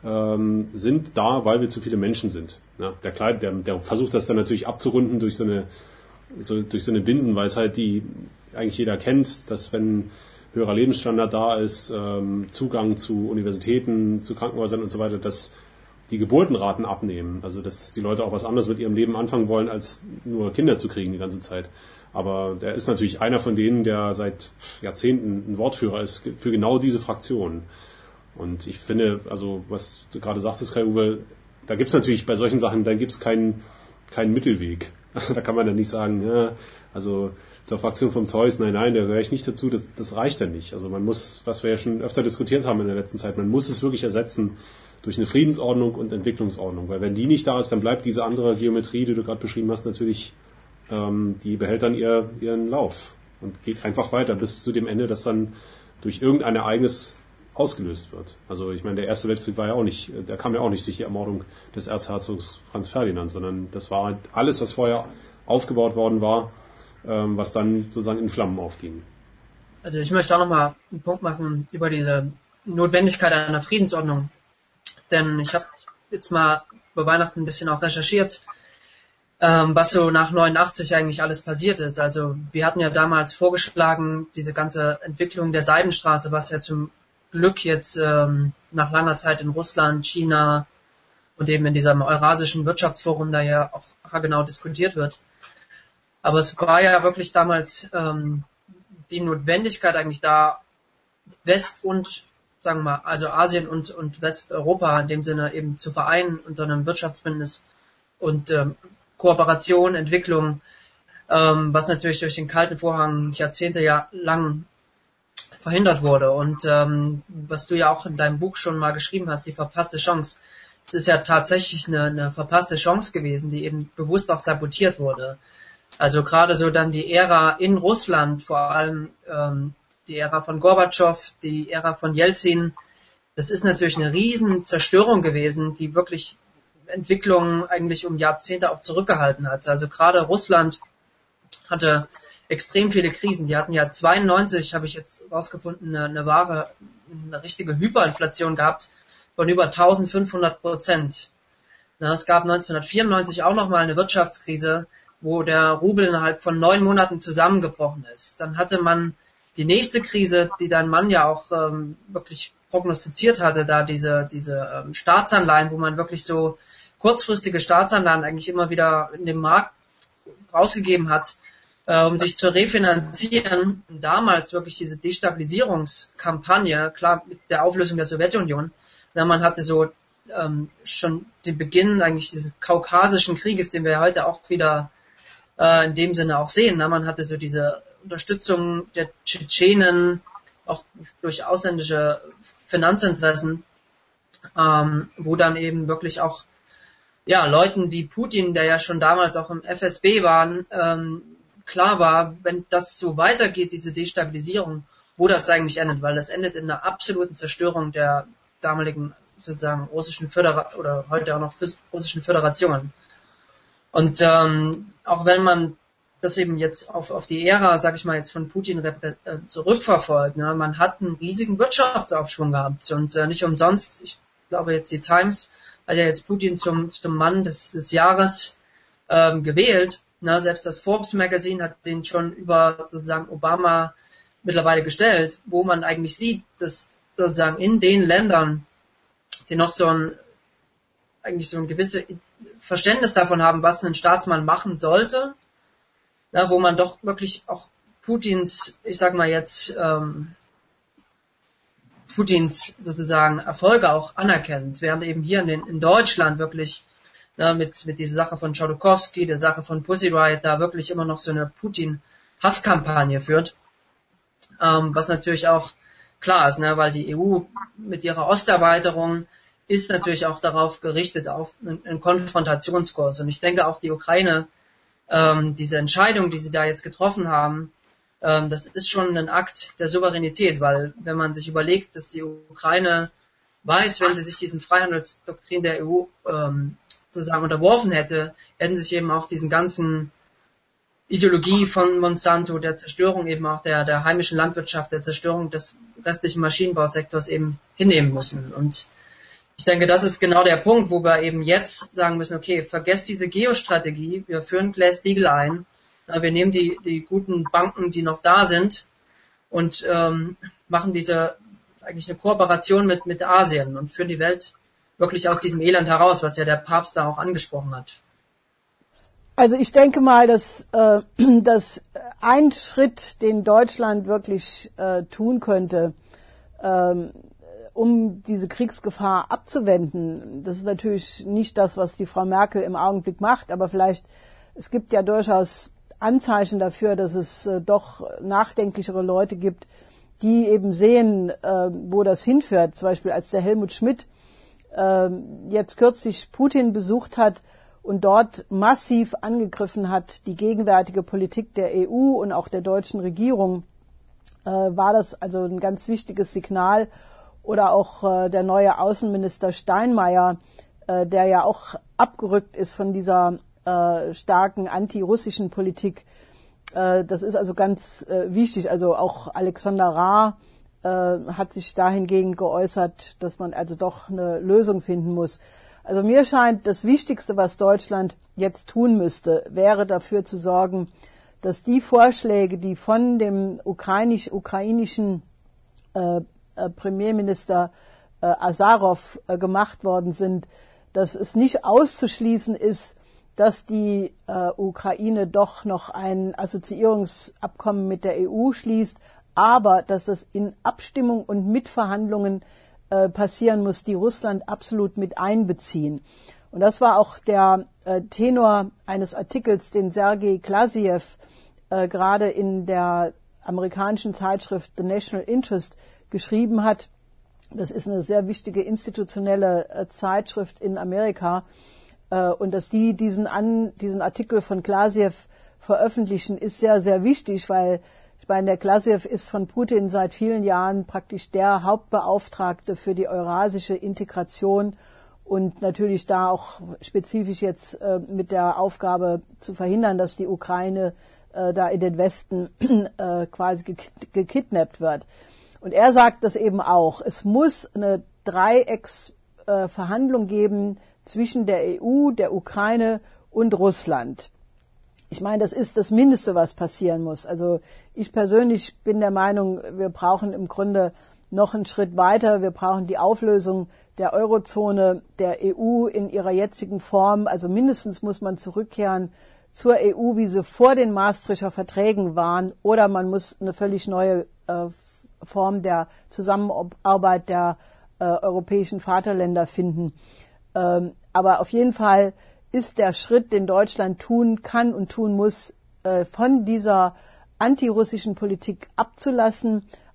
ähm, sind da, weil wir zu viele Menschen sind. Ja. Der, Kleid, der, der versucht das dann natürlich abzurunden durch so eine, so, durch so eine Binsenweisheit, die eigentlich jeder kennt, dass wenn höherer Lebensstandard da ist, ähm, Zugang zu Universitäten, zu Krankenhäusern und so weiter, dass die Geburtenraten abnehmen. Also dass die Leute auch was anderes mit ihrem Leben anfangen wollen, als nur Kinder zu kriegen die ganze Zeit. Aber der ist natürlich einer von denen, der seit Jahrzehnten ein Wortführer ist für genau diese Fraktion. Und ich finde, also was du gerade sagtest, Kai-Uwe, da gibt es natürlich bei solchen Sachen, da gibt es keinen keinen Mittelweg. Also da kann man dann nicht sagen, ja, also zur Fraktion vom Zeus, nein, nein, da gehöre ich nicht dazu, das, das reicht dann nicht. Also man muss, was wir ja schon öfter diskutiert haben in der letzten Zeit, man muss es wirklich ersetzen durch eine Friedensordnung und Entwicklungsordnung. Weil wenn die nicht da ist, dann bleibt diese andere Geometrie, die du gerade beschrieben hast, natürlich, ähm, die behält dann ihr, ihren Lauf und geht einfach weiter bis zu dem Ende, das dann durch irgendein Ereignis ausgelöst wird. Also ich meine, der Erste Weltkrieg war ja auch nicht, der kam ja auch nicht durch die Ermordung des Erzherzogs Franz Ferdinand, sondern das war alles, was vorher aufgebaut worden war, was dann sozusagen in Flammen aufging. Also ich möchte auch nochmal einen Punkt machen über diese Notwendigkeit einer Friedensordnung. Denn ich habe jetzt mal über Weihnachten ein bisschen auch recherchiert, ähm, was so nach neunundachtzig eigentlich alles passiert ist. Also wir hatten ja damals vorgeschlagen, diese ganze Entwicklung der Seidenstraße, was ja zum Glück jetzt ähm, nach langer Zeit in Russland, China und eben in diesem Eurasischen Wirtschaftsforum da ja auch genau diskutiert wird. Aber es war ja wirklich damals ähm, die Notwendigkeit eigentlich da, West und, sagen wir mal, also Asien und, und Westeuropa in dem Sinne eben zu vereinen unter einem Wirtschaftsbündnis und ähm, Kooperation, Entwicklung, ähm, was natürlich durch den Kalten Vorhang jahrzehntelang verhindert wurde. Und ähm, was du ja auch in deinem Buch schon mal geschrieben hast, die verpasste Chance, es ist ja tatsächlich eine, eine verpasste Chance gewesen, die eben bewusst auch sabotiert wurde. Also gerade so dann die Ära in Russland, vor allem ähm, die Ära von Gorbatschow, die Ära von Jelzin, das ist natürlich eine riesen Zerstörung gewesen, die wirklich Entwicklungen eigentlich um Jahrzehnte auch zurückgehalten hat. Also gerade Russland hatte extrem viele Krisen. Die hatten ja zweiundneunzig, habe ich jetzt rausgefunden, eine, eine wahre, eine richtige Hyperinflation gehabt von über eintausendfünfhundert Prozent. Na, es gab neunzehnhundertvierundneunzig auch nochmal eine Wirtschaftskrise, wo der Rubel innerhalb von neun Monaten zusammengebrochen ist. Dann hatte man die nächste Krise, die dein Mann ja auch ähm, wirklich prognostiziert hatte, da diese diese ähm, Staatsanleihen, wo man wirklich so kurzfristige Staatsanleihen eigentlich immer wieder in den Markt rausgegeben hat, äh, um sich zu refinanzieren. Damals wirklich diese Destabilisierungskampagne, klar mit der Auflösung der Sowjetunion, na, man hatte so ähm, schon den Beginn eigentlich dieses kaukasischen Krieges, den wir heute auch wieder äh, in dem Sinne auch sehen. Na, man hatte so diese Unterstützung der Tschetschenen, auch durch ausländische Finanzinteressen, ähm, wo dann eben wirklich auch ja Leuten wie Putin, der ja schon damals auch im F S B war, ähm, klar war, wenn das so weitergeht, diese Destabilisierung, wo das eigentlich endet, weil das endet in einer absoluten Zerstörung der damaligen sozusagen russischen Föderation oder heute auch noch russischen Föderation. Und ähm, auch wenn man das eben jetzt auf, auf die Ära, sag ich mal, jetzt von Putin äh, zurückverfolgt, ne, man hat einen riesigen Wirtschaftsaufschwung gehabt und äh, nicht umsonst, ich glaube jetzt die Times hat ja jetzt Putin zum, zum Mann des, des Jahres ähm, gewählt. Ne, selbst das Forbes Magazine hat den schon über sozusagen Obama mittlerweile gestellt, wo man eigentlich sieht, dass sozusagen in den Ländern, die noch so ein eigentlich so ein gewisses Verständnis davon haben, was ein Staatsmann machen sollte, ja, wo man doch wirklich auch Putins, ich sag mal jetzt, ähm, Putins sozusagen Erfolge auch anerkennt, während eben hier in, den, in Deutschland wirklich ja, mit mit dieser Sache von Chodorkowski, der Sache von Pussy Riot, da wirklich immer noch so eine Putin-Hasskampagne führt, ähm, was natürlich auch klar ist, ne, weil die E U mit ihrer Osterweiterung ist natürlich auch darauf gerichtet, auf einen, einen Konfrontationskurs. Und ich denke auch die Ukraine, ähm, diese Entscheidung, die sie da jetzt getroffen haben, ähm, das ist schon ein Akt der Souveränität, weil wenn man sich überlegt, dass die Ukraine weiß, wenn sie sich diesen Freihandelsdoktrin der E U ähm, sozusagen unterworfen hätte, hätten sich eben auch diesen ganzen Ideologie von Monsanto, der Zerstörung eben auch der, der heimischen Landwirtschaft, der Zerstörung des restlichen Maschinenbausektors eben hinnehmen müssen. Und ich denke, das ist genau der Punkt, wo wir eben jetzt sagen müssen, okay, vergesst diese Geostrategie, wir führen Glass-Steagall ein, wir nehmen die, die guten Banken, die noch da sind und ähm, machen diese eigentlich eine Kooperation mit, mit Asien und führen die Welt wirklich aus diesem Elend heraus, was ja der Papst da auch angesprochen hat. Also ich denke mal, dass, äh, dass ein Schritt, den Deutschland wirklich äh, tun könnte, ähm, um diese Kriegsgefahr abzuwenden, das ist natürlich nicht das, was die Frau Merkel im Augenblick macht, aber vielleicht, es gibt ja durchaus Anzeichen dafür, dass es äh, doch nachdenklichere Leute gibt, die eben sehen, äh, wo das hinführt. Zum Beispiel als der Helmut Schmidt äh, jetzt kürzlich Putin besucht hat und dort massiv angegriffen hat, die gegenwärtige Politik der E U und auch der deutschen Regierung, äh, war das also ein ganz wichtiges Signal. Oder auch äh, der neue Außenminister Steinmeier, äh, der ja auch abgerückt ist von dieser äh, starken antirussischen Politik. Äh, das ist also ganz äh, wichtig. Also auch Alexander Rahr äh, hat sich dahingehend geäußert, dass man also doch eine Lösung finden muss. Also mir scheint, das Wichtigste, was Deutschland jetzt tun müsste, wäre dafür zu sorgen, dass die Vorschläge, die von dem ukrainisch, ukrainischen äh, Premierminister äh, Azarov äh, gemacht worden sind, dass es nicht auszuschließen ist, dass die äh, Ukraine doch noch ein Assoziierungsabkommen mit der E U schließt, aber dass das in Abstimmung und Mitverhandlungen äh, passieren muss, die Russland absolut mit einbeziehen. Und das war auch der äh, Tenor eines Artikels, den Sergei Glaziev äh, gerade in der amerikanischen Zeitschrift The National Interest geschrieben hat. Das ist eine sehr wichtige institutionelle äh, Zeitschrift in Amerika. Äh, und dass die diesen, an, diesen Artikel von Glaziev veröffentlichen, ist sehr, sehr wichtig, weil ich meine, der Glaziev ist von Putin seit vielen Jahren praktisch der Hauptbeauftragte für die eurasische Integration und natürlich da auch spezifisch jetzt äh, mit der Aufgabe zu verhindern, dass die Ukraine äh, da in den Westen äh, quasi gek- gekidnappt wird. Und er sagt das eben auch. Es muss eine Dreiecksverhandlung äh, geben zwischen der E U, der Ukraine und Russland. Ich meine, das ist das Mindeste, was passieren muss. Also ich persönlich bin der Meinung, wir brauchen im Grunde noch einen Schritt weiter. Wir brauchen die Auflösung der Eurozone, der E U in ihrer jetzigen Form. Also mindestens muss man zurückkehren zur E U, wie sie vor den Maastrichter Verträgen waren. Oder man muss eine völlig neue äh, Form der Zusammenarbeit der äh, europäischen Vaterländer finden. Ähm, aber auf jeden Fall ist der Schritt, den Deutschland tun kann und tun muss, äh, von dieser antirussischen Politik abzulassen,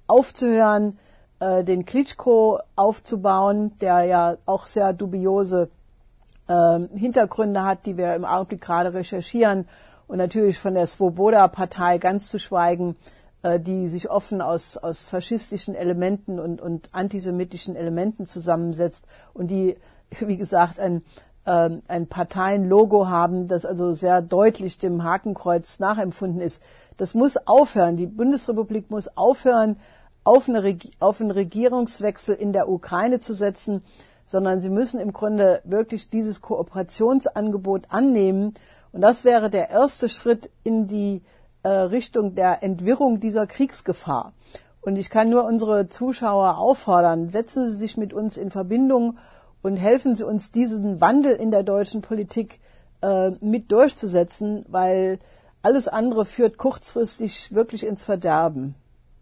aufzuhören, äh, den Klitschko aufzubauen, der ja auch sehr dubiose äh, Hintergründe hat, die wir im Augenblick gerade recherchieren, und natürlich von der Svoboda-Partei ganz zu schweigen, äh, die sich offen aus, aus faschistischen Elementen und, und antisemitischen Elementen zusammensetzt und die, wie gesagt, ein ein Parteienlogo haben, das also sehr deutlich dem Hakenkreuz nachempfunden ist. Das muss aufhören. Die Bundesrepublik muss aufhören, auf, eine Reg- auf einen Regierungswechsel in der Ukraine zu setzen, sondern sie müssen im Grunde wirklich dieses Kooperationsangebot annehmen. Und das wäre der erste Schritt in die äh, Richtung der Entwirrung dieser Kriegsgefahr. Und ich kann nur unsere Zuschauer auffordern, setzen Sie sich mit uns in Verbindung und helfen Sie uns, diesen Wandel in der deutschen Politik äh, mit durchzusetzen, weil alles andere führt kurzfristig wirklich ins Verderben.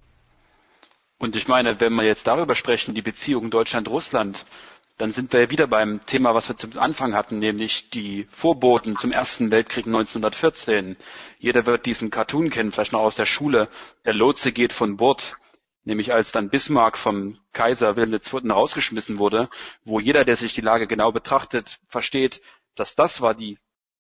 Und ich meine, wenn wir jetzt darüber sprechen, die Beziehung Deutschland-Russland, dann sind wir ja wieder beim Thema, was wir zum Anfang hatten, nämlich die Vorboten zum Ersten Weltkrieg neunzehnhundertvierzehn. Jeder wird diesen Cartoon kennen, vielleicht noch aus der Schule. Der Lotse geht von Bord. Nämlich als dann Bismarck vom Kaiser Wilhelm der Zweite rausgeschmissen wurde, wo jeder, der sich die Lage genau betrachtet, versteht, dass das war die,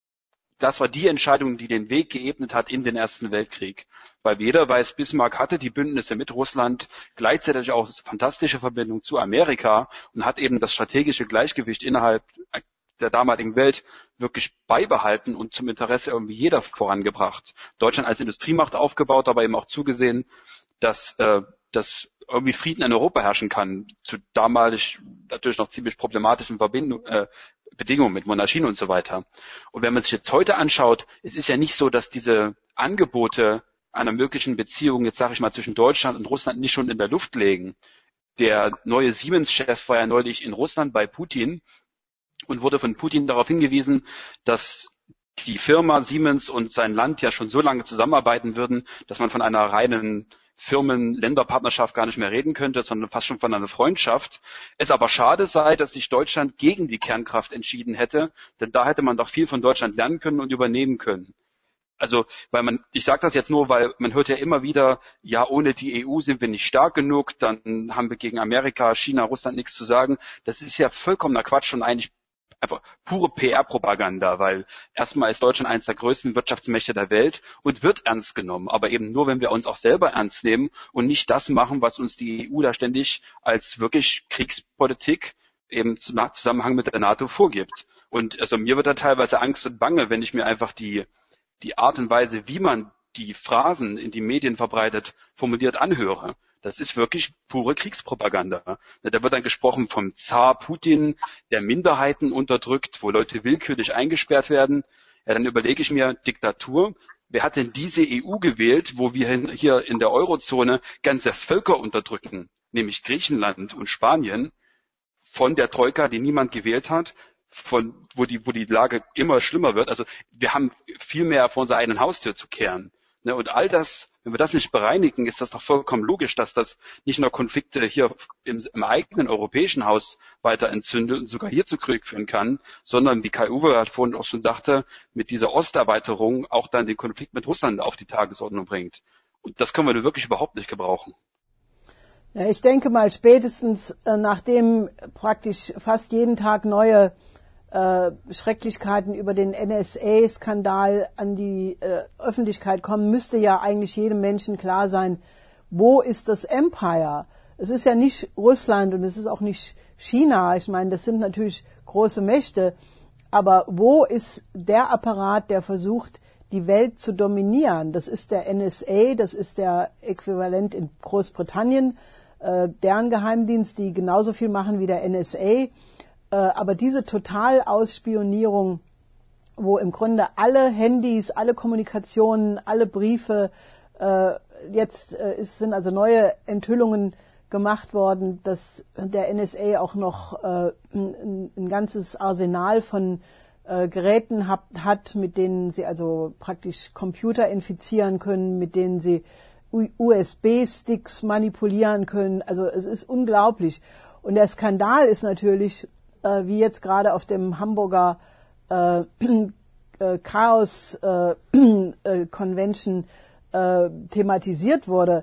das war die Entscheidung, die den Weg geebnet hat in den Ersten Weltkrieg. Weil jeder weiß, Bismarck hatte die Bündnisse mit Russland, gleichzeitig auch fantastische Verbindung zu Amerika und hat eben das strategische Gleichgewicht innerhalb der damaligen Welt wirklich beibehalten und zum Interesse irgendwie jeder vorangebracht. Deutschland als Industriemacht aufgebaut, aber eben auch zugesehen, dass äh, dass irgendwie Frieden in Europa herrschen kann, zu damalig natürlich noch ziemlich problematischen Verbindung, äh, Bedingungen mit Monarchien und so weiter. Und wenn man sich jetzt heute anschaut, es ist ja nicht so, dass diese Angebote einer möglichen Beziehung, jetzt sage ich mal, zwischen Deutschland und Russland nicht schon in der Luft liegen. Der neue Siemens-Chef war ja neulich in Russland bei Putin und wurde von Putin darauf hingewiesen, dass die Firma Siemens und sein Land ja schon so lange zusammenarbeiten würden, dass man von einer reinen Firmen-Länderpartnerschaft gar nicht mehr reden könnte, sondern fast schon von einer Freundschaft. Es aber schade sei, dass sich Deutschland gegen die Kernkraft entschieden hätte, denn da hätte man doch viel von Deutschland lernen können und übernehmen können. Also, weil man, ich sage das jetzt nur, weil man hört ja immer wieder, ja, ohne die E U sind wir nicht stark genug, dann haben wir gegen Amerika, China, Russland nichts zu sagen. Das ist ja vollkommener Quatsch und eigentlich einfach pure P R-Propaganda, weil erstmal ist Deutschland eines der größten Wirtschaftsmächte der Welt und wird ernst genommen, aber eben nur, wenn wir uns auch selber ernst nehmen und nicht das machen, was uns die E U da ständig als wirklich Kriegspolitik eben im Zusammenhang mit der NATO vorgibt. Und also mir wird da teilweise Angst und Bange, wenn ich mir einfach die die Art und Weise, wie man die Phrasen in die Medien verbreitet, formuliert anhöre. Das ist wirklich pure Kriegspropaganda. Da wird dann gesprochen vom Zar Putin, der Minderheiten unterdrückt, wo Leute willkürlich eingesperrt werden. Ja, dann überlege ich mir, Diktatur, wer hat denn diese E U gewählt, wo wir hier in der Eurozone ganze Völker unterdrücken, nämlich Griechenland und Spanien, von der Troika, die niemand gewählt hat, von wo die wo die Lage immer schlimmer wird. Also wir haben viel mehr vor unserer eigenen Haustür zu kehren. Ne, und all das, wenn wir das nicht bereinigen, ist das doch vollkommen logisch, dass das nicht nur Konflikte hier im, im eigenen europäischen Haus weiter entzündet und sogar hier zu Krieg führen kann, sondern, wie Kai-Uwe halt vorhin auch schon sagte, mit dieser Osterweiterung auch dann den Konflikt mit Russland auf die Tagesordnung bringt. Und das können wir wirklich überhaupt nicht gebrauchen. Ja, ich denke mal, spätestens äh, nachdem praktisch fast jeden Tag neue Äh, Schrecklichkeiten über den N S A-Skandal an die äh, Öffentlichkeit kommen, müsste ja eigentlich jedem Menschen klar sein, wo ist das Empire? Es ist ja nicht Russland und es ist auch nicht China. Ich meine, das sind natürlich große Mächte. Aber wo ist der Apparat, der versucht, die Welt zu dominieren? Das ist der N S A, das ist der Äquivalent in Großbritannien, äh, deren Geheimdienst, die genauso viel machen wie der N S A. Aber diese Totalausspionierung, wo im Grunde alle Handys, alle Kommunikationen, alle Briefe, äh, jetzt äh, ist, sind also neue Enthüllungen gemacht worden, dass der N S A auch noch äh, ein, ein ganzes Arsenal von äh, Geräten hat, hat, mit denen sie also praktisch Computer infizieren können, mit denen sie U S B-Sticks manipulieren können. Also es ist unglaublich. Und der Skandal ist natürlich, Äh, wie jetzt gerade auf dem Hamburger äh, äh, Chaos äh, äh, Convention äh, thematisiert wurde,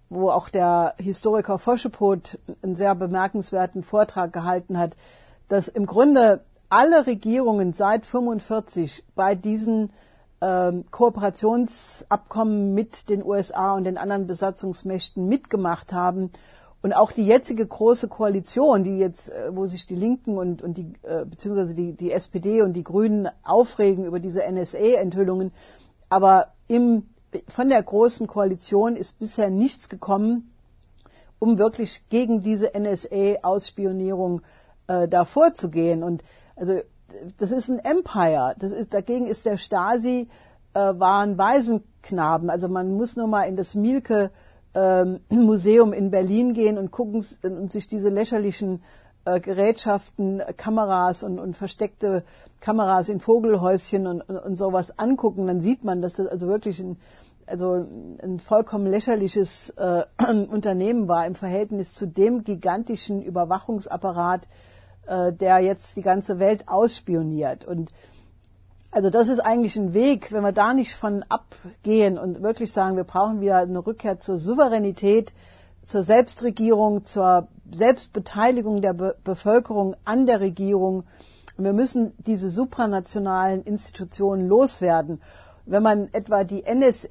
wo auch der Historiker Foschepot einen sehr bemerkenswerten Vortrag gehalten hat, dass im Grunde alle Regierungen seit fünfundvierzig bei diesen ähm, Kooperationsabkommen mit den U S A und den anderen Besatzungsmächten mitgemacht haben. Und auch die jetzige große Koalition, die jetzt, wo sich die Linken und, und die, äh, beziehungsweise die, die S P D und die Grünen aufregen über diese N S A-Enthüllungen. Aber im, von der großen Koalition ist bisher nichts gekommen, um wirklich gegen diese N S A-Ausspionierung äh, da vorzugehen. Und also, das ist ein Empire. Das ist, dagegen ist der Stasi, äh, war ein Waisenknaben. Also man muss nur mal in das Mielke Ähm, Museum in Berlin gehen und gucken und sich diese lächerlichen äh, Gerätschaften, Kameras und, und versteckte Kameras in Vogelhäuschen und, und, und sowas angucken, dann sieht man, dass das also wirklich ein, also ein vollkommen lächerliches äh, Unternehmen war im Verhältnis zu dem gigantischen Überwachungsapparat, äh, der jetzt die ganze Welt ausspioniert. Und also das ist eigentlich ein Weg, wenn wir da nicht von abgehen und wirklich sagen, wir brauchen wieder eine Rückkehr zur Souveränität, zur Selbstregierung, zur Selbstbeteiligung der Be- Bevölkerung an der Regierung. Und wir müssen diese supranationalen Institutionen loswerden. Wenn man etwa die N S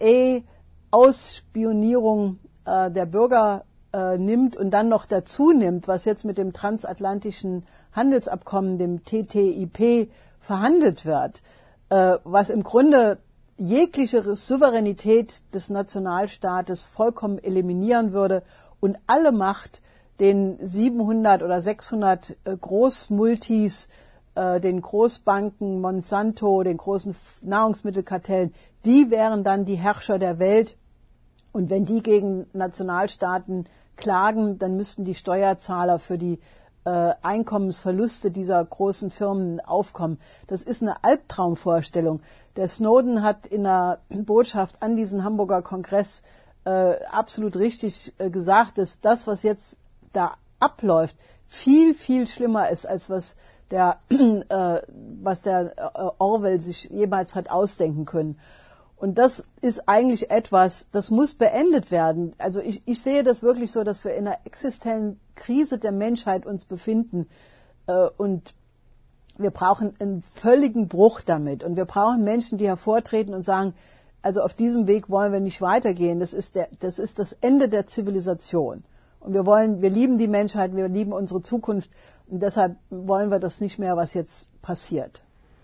A-Ausspionierung äh, der Bürger äh, nimmt und dann noch dazu nimmt, was jetzt mit dem transatlantischen Handelsabkommen, dem T T I P, verhandelt wird, was im Grunde jegliche Souveränität des Nationalstaates vollkommen eliminieren würde und alle Macht den siebenhundert oder sechshundert Großmultis, den Großbanken, Monsanto, den großen Nahrungsmittelkartellen, die wären dann die Herrscher der Welt. Und wenn die gegen Nationalstaaten klagen, dann müssten die Steuerzahler für die Äh, Einkommensverluste dieser großen Firmen aufkommen. Das ist eine Albtraumvorstellung. Der Snowden hat in einer Botschaft an diesen Hamburger Kongress äh, absolut richtig äh, gesagt, dass das, was jetzt da abläuft, viel, viel schlimmer ist, als was der, äh, was der äh, Orwell sich jemals hat ausdenken können. Und das ist eigentlich etwas, das muss beendet werden. Also ich, ich sehe das wirklich so, dass wir in einer existenziellen Krise der Menschheit uns befinden. Äh, und wir brauchen einen völligen Bruch damit. Und wir brauchen Menschen, die hervortreten und sagen, also auf diesem Weg wollen wir nicht weitergehen. Das ist der, das ist das Ende der Zivilisation. Und wir wollen, wir lieben die Menschheit, wir lieben unsere Zukunft. Und deshalb wollen wir das nicht mehr, was jetzt passiert.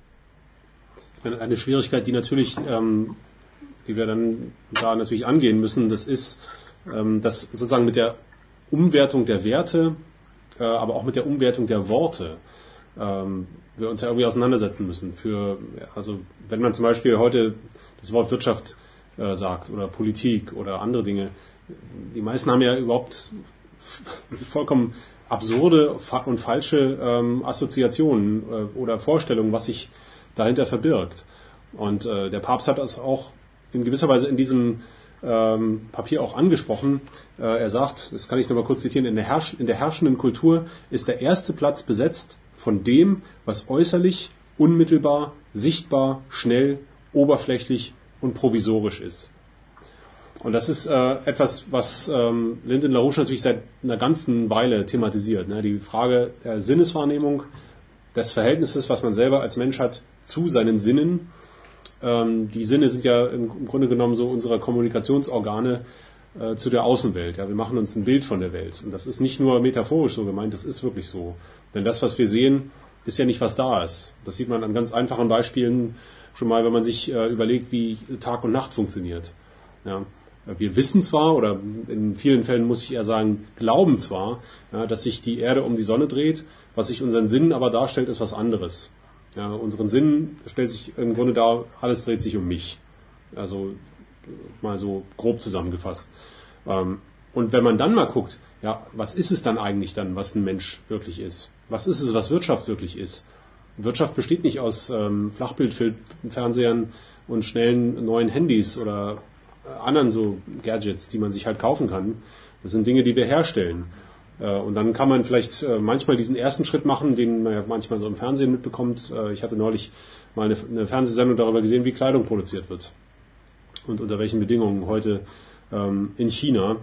Eine Schwierigkeit, die natürlich, ähm, die wir dann da natürlich angehen müssen, das ist, ähm, dass sozusagen mit der Umwertung der Werte, äh, aber auch mit der Umwertung der Worte, ähm, wir uns ja irgendwie auseinandersetzen müssen. Für, also wenn man zum Beispiel heute das Wort Wirtschaft äh, sagt oder Politik oder andere Dinge, die meisten haben ja überhaupt vollkommen absurde und falsche ähm, Assoziationen äh, oder Vorstellungen, was sich dahinter verbirgt. Und äh, der Papst hat das auch in gewisser Weise in diesem ähm, Papier auch angesprochen. Äh, er sagt, das kann ich nochmal kurz zitieren, in der, Herrsch- in der herrschenden Kultur ist der erste Platz besetzt von dem, was äußerlich, unmittelbar, sichtbar, schnell, oberflächlich und provisorisch ist. Und das ist äh, etwas, was ähm, Lyndon LaRouche natürlich seit einer ganzen Weile thematisiert. Ne? Die Frage der Sinneswahrnehmung, des Verhältnisses, was man selber als Mensch hat, zu seinen Sinnen. Ähm, die Sinne sind ja im, im Grunde genommen so unsere Kommunikationsorgane äh, zu der Außenwelt. Ja, wir machen uns ein Bild von der Welt. Und das ist nicht nur metaphorisch so gemeint, das ist wirklich so. Denn das, was wir sehen, ist ja nicht, was da ist. Das sieht man an ganz einfachen Beispielen schon mal, wenn man sich äh, überlegt, wie Tag und Nacht funktioniert. Ja. Wir wissen zwar, oder in vielen Fällen muss ich eher sagen, glauben zwar, ja, dass sich die Erde um die Sonne dreht, was sich unseren Sinnen aber darstellt, ist was anderes. Ja, unseren Sinnen stellt sich im Grunde dar, alles dreht sich um mich. Also mal so grob zusammengefasst. Ähm, und wenn man dann mal guckt, ja, was ist es dann eigentlich dann, was ein Mensch wirklich ist? Was ist es, was Wirtschaft wirklich ist? Wirtschaft besteht nicht aus ähm, Flachbildfernsehern und schnellen neuen Handys oder anderen so Gadgets, die man sich halt kaufen kann. Das sind Dinge, die wir herstellen. Und dann kann man vielleicht manchmal diesen ersten Schritt machen, den man ja manchmal so im Fernsehen mitbekommt. Ich hatte neulich mal eine, eine Fernsehsendung darüber gesehen, wie Kleidung produziert wird und unter welchen Bedingungen heute ähm, in China.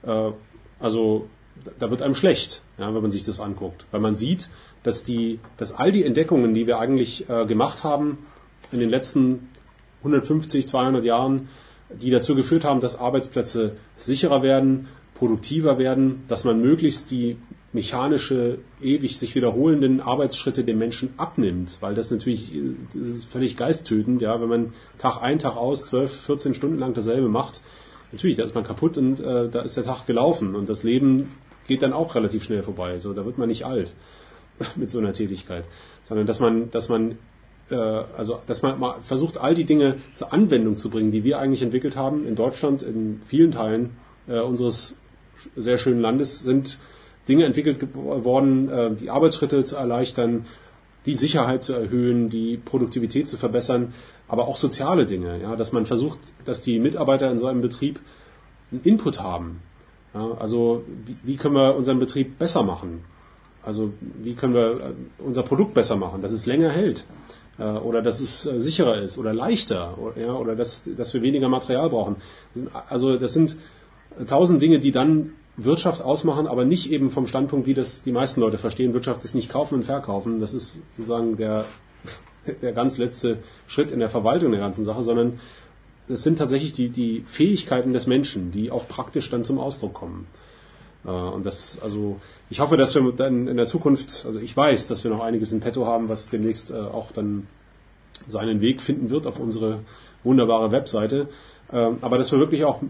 Äh, also da wird einem schlecht, ja, wenn man sich das anguckt, weil man sieht, dass die, dass all die Entdeckungen, die wir eigentlich äh, gemacht haben in den letzten hundertfünfzig, zweihundert Jahren, die dazu geführt haben, dass Arbeitsplätze sicherer werden, produktiver werden, dass man möglichst die mechanische, ewig sich wiederholenden Arbeitsschritte den Menschen abnimmt, weil das natürlich, das ist völlig geisttötend, ja, wenn man Tag ein, Tag aus, zwölf, vierzehn Stunden lang dasselbe macht, natürlich, da ist man kaputt und äh, da ist der Tag gelaufen und das Leben geht dann auch relativ schnell vorbei, so, da wird man nicht alt mit so einer Tätigkeit, sondern dass man, dass man äh, also, dass man mal versucht, all die Dinge zur Anwendung zu bringen, die wir eigentlich entwickelt haben in Deutschland, in vielen Teilen äh, unseres sehr schönen Landes sind Dinge entwickelt worden, äh, die Arbeitsschritte zu erleichtern, die Sicherheit zu erhöhen, die Produktivität zu verbessern, aber auch soziale Dinge, ja, dass man versucht, dass die Mitarbeiter in so einem Betrieb einen Input haben. Ja, also wie, wie können wir unseren Betrieb besser machen? Also wie können wir unser Produkt besser machen, dass es länger hält äh, oder dass es äh, sicherer ist oder leichter oder, ja, oder dass, dass wir weniger Material brauchen. Das sind, also das sind tausend Dinge, die dann Wirtschaft ausmachen, aber nicht eben vom Standpunkt, wie das die meisten Leute verstehen. Wirtschaft ist nicht kaufen und verkaufen. Das ist sozusagen der, der ganz letzte Schritt in der Verwaltung der ganzen Sache, sondern das sind tatsächlich die, die Fähigkeiten des Menschen, die auch praktisch dann zum Ausdruck kommen. Und das, also, ich hoffe, dass wir dann in der Zukunft, also ich weiß, dass wir noch einiges in petto haben, was demnächst auch dann seinen Weg finden wird auf unsere wunderbare Webseite. Aber dass wir wirklich auch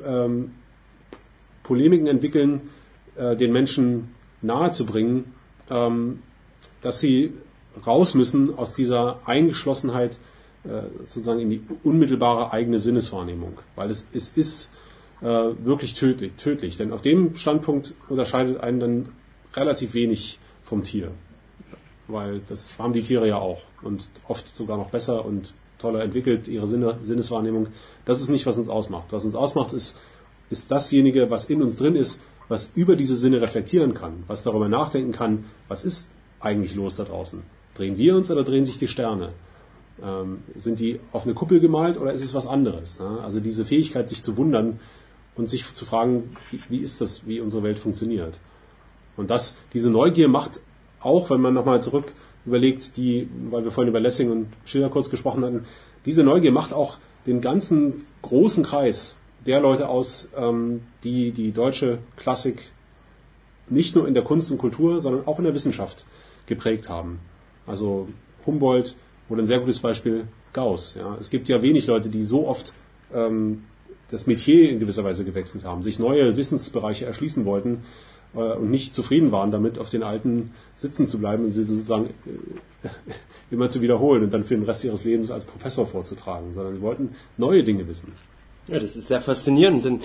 Polemiken entwickeln, äh, den Menschen nahezubringen, ähm, dass sie raus müssen aus dieser Eingeschlossenheit äh, sozusagen in die unmittelbare eigene Sinneswahrnehmung, weil es, es ist äh, wirklich tödlich, tödlich, denn auf dem Standpunkt unterscheidet einen dann relativ wenig vom Tier, weil das haben die Tiere ja auch und oft sogar noch besser und toller entwickelt, ihre Sinne, Sinneswahrnehmung. Das ist nicht, was uns ausmacht. Was uns ausmacht, ist ist dasjenige, was in uns drin ist, was über diese Sinne reflektieren kann, was darüber nachdenken kann, was ist eigentlich los da draußen? Drehen wir uns oder drehen sich die Sterne? Ähm, sind die auf eine Kuppel gemalt oder ist es was anderes? Ja? Also diese Fähigkeit, sich zu wundern und sich zu fragen, wie, wie ist das, wie unsere Welt funktioniert? Und das, diese Neugier macht auch, wenn man nochmal zurück überlegt, die, weil wir vorhin über Lessing und Schiller kurz gesprochen hatten, diese Neugier macht auch den ganzen großen Kreis der Leute aus, ähm, die die deutsche Klassik nicht nur in der Kunst und Kultur, sondern auch in der Wissenschaft geprägt haben. Also Humboldt oder ein sehr gutes Beispiel Gauss. Ja. Es gibt ja wenig Leute, die so oft ähm, das Metier in gewisser Weise gewechselt haben, sich neue Wissensbereiche erschließen wollten äh, und nicht zufrieden waren damit, auf den alten sitzen zu bleiben und sie sozusagen äh, immer zu wiederholen und dann für den Rest ihres Lebens als Professor vorzutragen, sondern sie wollten neue Dinge wissen. Ja, das ist sehr faszinierend, denn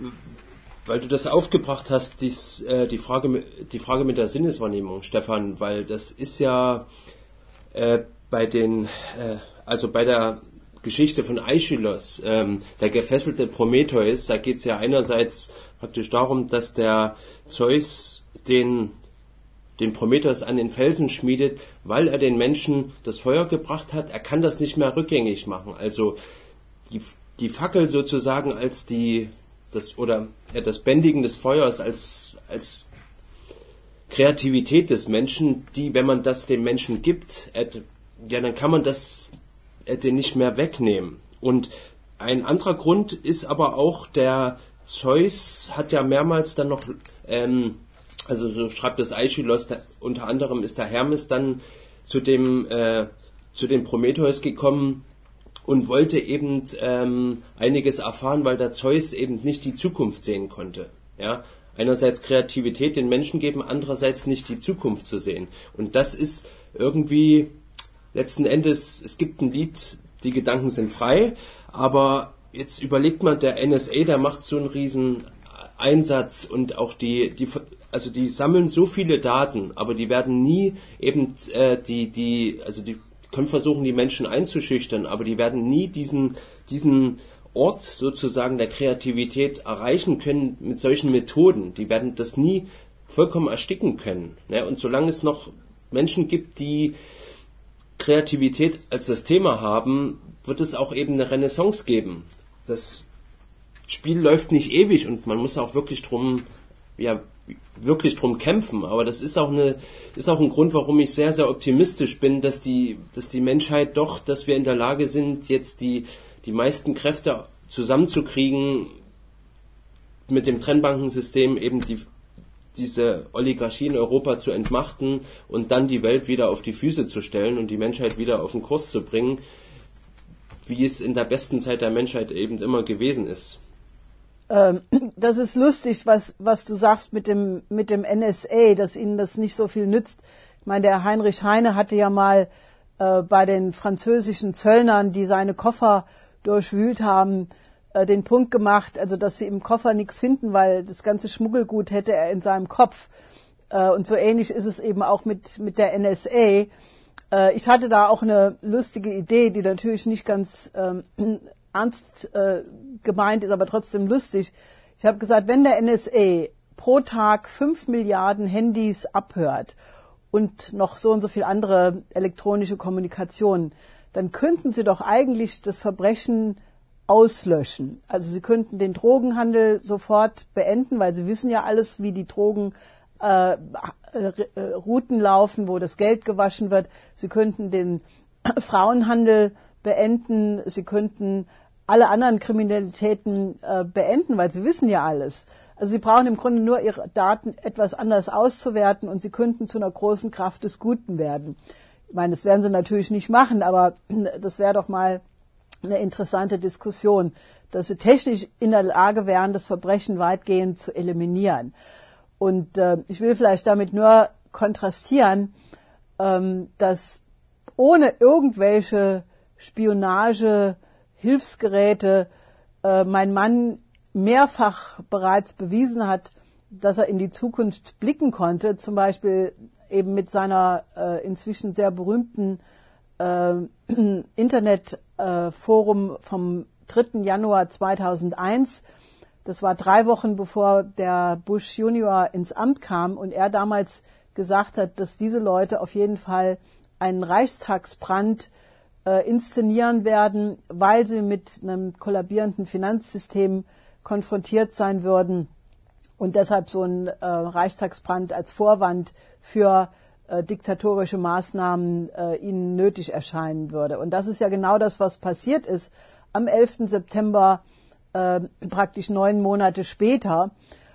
weil du das aufgebracht hast, dies, äh, die Frage, die Frage mit der Sinneswahrnehmung, Stefan, weil das ist ja äh, bei den, äh, also bei der Geschichte von Aeschylus, ähm, der gefesselte Prometheus, da geht es ja einerseits praktisch darum, dass der Zeus den den Prometheus an den Felsen schmiedet, weil er den Menschen das Feuer gebracht hat. Er kann das nicht mehr rückgängig machen. Also die die Fackel sozusagen als die, das, oder ja, das Bändigen des Feuers als, als Kreativität des Menschen, die, wenn man das dem Menschen gibt, äh, ja, dann kann man das äh, den nicht mehr wegnehmen. Und ein anderer Grund ist aber auch, der Zeus hat ja mehrmals dann noch, ähm, also so schreibt das Aeschylus, da, unter anderem ist der Hermes dann zu dem, äh, zu dem Prometheus gekommen, und wollte eben ähm, einiges erfahren, weil der Zeus eben nicht die Zukunft sehen konnte. Ja? Einerseits Kreativität den Menschen geben, andererseits nicht die Zukunft zu sehen. Und das ist irgendwie letzten Endes, es gibt ein Lied, die Gedanken sind frei, aber jetzt überlegt man, der N S A, der macht so einen riesen Einsatz und auch die, die also die sammeln so viele Daten, aber die werden nie eben äh, die, die, also die können versuchen, die Menschen einzuschüchtern, aber die werden nie diesen, diesen Ort sozusagen der Kreativität erreichen können mit solchen Methoden. Die werden das nie vollkommen ersticken können. Ne? Und solange es noch Menschen gibt, die Kreativität als das Thema haben, wird es auch eben eine Renaissance geben. Das Spiel läuft nicht ewig und man muss auch wirklich drum, ja, wirklich drum kämpfen. Aber das ist auch eine, ist auch ein Grund, warum ich sehr, sehr optimistisch bin, dass die, dass die Menschheit doch, dass wir in der Lage sind, jetzt die, die meisten Kräfte zusammenzukriegen, mit dem Trennbankensystem eben die, diese Oligarchie in Europa zu entmachten und dann die Welt wieder auf die Füße zu stellen und die Menschheit wieder auf den Kurs zu bringen, wie es in der besten Zeit der Menschheit eben immer gewesen ist. Ähm, das ist lustig, was, was du sagst mit dem, mit dem N S A, dass ihnen das nicht so viel nützt. Ich meine, der Heinrich Heine hatte ja mal äh, bei den französischen Zöllnern, die seine Koffer durchwühlt haben, äh, den Punkt gemacht, also dass sie im Koffer nichts finden, weil das ganze Schmuggelgut hätte er in seinem Kopf. Äh, und so ähnlich ist es eben auch mit, mit der N S A. Ich hatte da auch eine lustige Idee, die natürlich nicht ganz ähm, ernst äh, gemeint ist, aber trotzdem lustig. Ich habe gesagt, wenn der N S A pro Tag fünf Milliarden Handys abhört und noch so und so viel andere elektronische Kommunikation, dann könnten sie doch eigentlich das Verbrechen auslöschen. Also sie könnten den Drogenhandel sofort beenden, weil sie wissen ja alles, wie die Drogen Äh, äh, Routen laufen, wo das Geld gewaschen wird. Sie könnten den Frauenhandel beenden. Sie könnten alle anderen Kriminalitäten äh, beenden, weil sie wissen ja alles. Also sie brauchen im Grunde nur ihre Daten etwas anders auszuwerten und sie könnten zu einer großen Kraft des Guten werden. Ich meine, das werden sie natürlich nicht machen, aber das wäre doch mal eine interessante Diskussion, dass sie technisch in der Lage wären, das Verbrechen weitgehend zu eliminieren. Und äh, ich will vielleicht damit nur kontrastieren, ähm, dass ohne irgendwelche Spionage, Hilfsgeräte äh, mein Mann mehrfach bereits bewiesen hat, dass er in die Zukunft blicken konnte, zum Beispiel eben mit seiner äh, inzwischen sehr berühmten äh, Internetforum äh, vom dritten Januar zweitausendeins. Das war drei Wochen bevor der Bush Junior ins Amt kam und er damals gesagt hat, dass diese Leute auf jeden Fall einen Reichstagsbrand äh, inszenieren werden, weil sie mit einem kollabierenden Finanzsystem konfrontiert sein würden und deshalb so ein äh, Reichstagsbrand als Vorwand für äh, diktatorische Maßnahmen äh, ihnen nötig erscheinen würde. Und das ist ja genau das, was passiert ist am elften September, Äh, praktisch neun Monate später.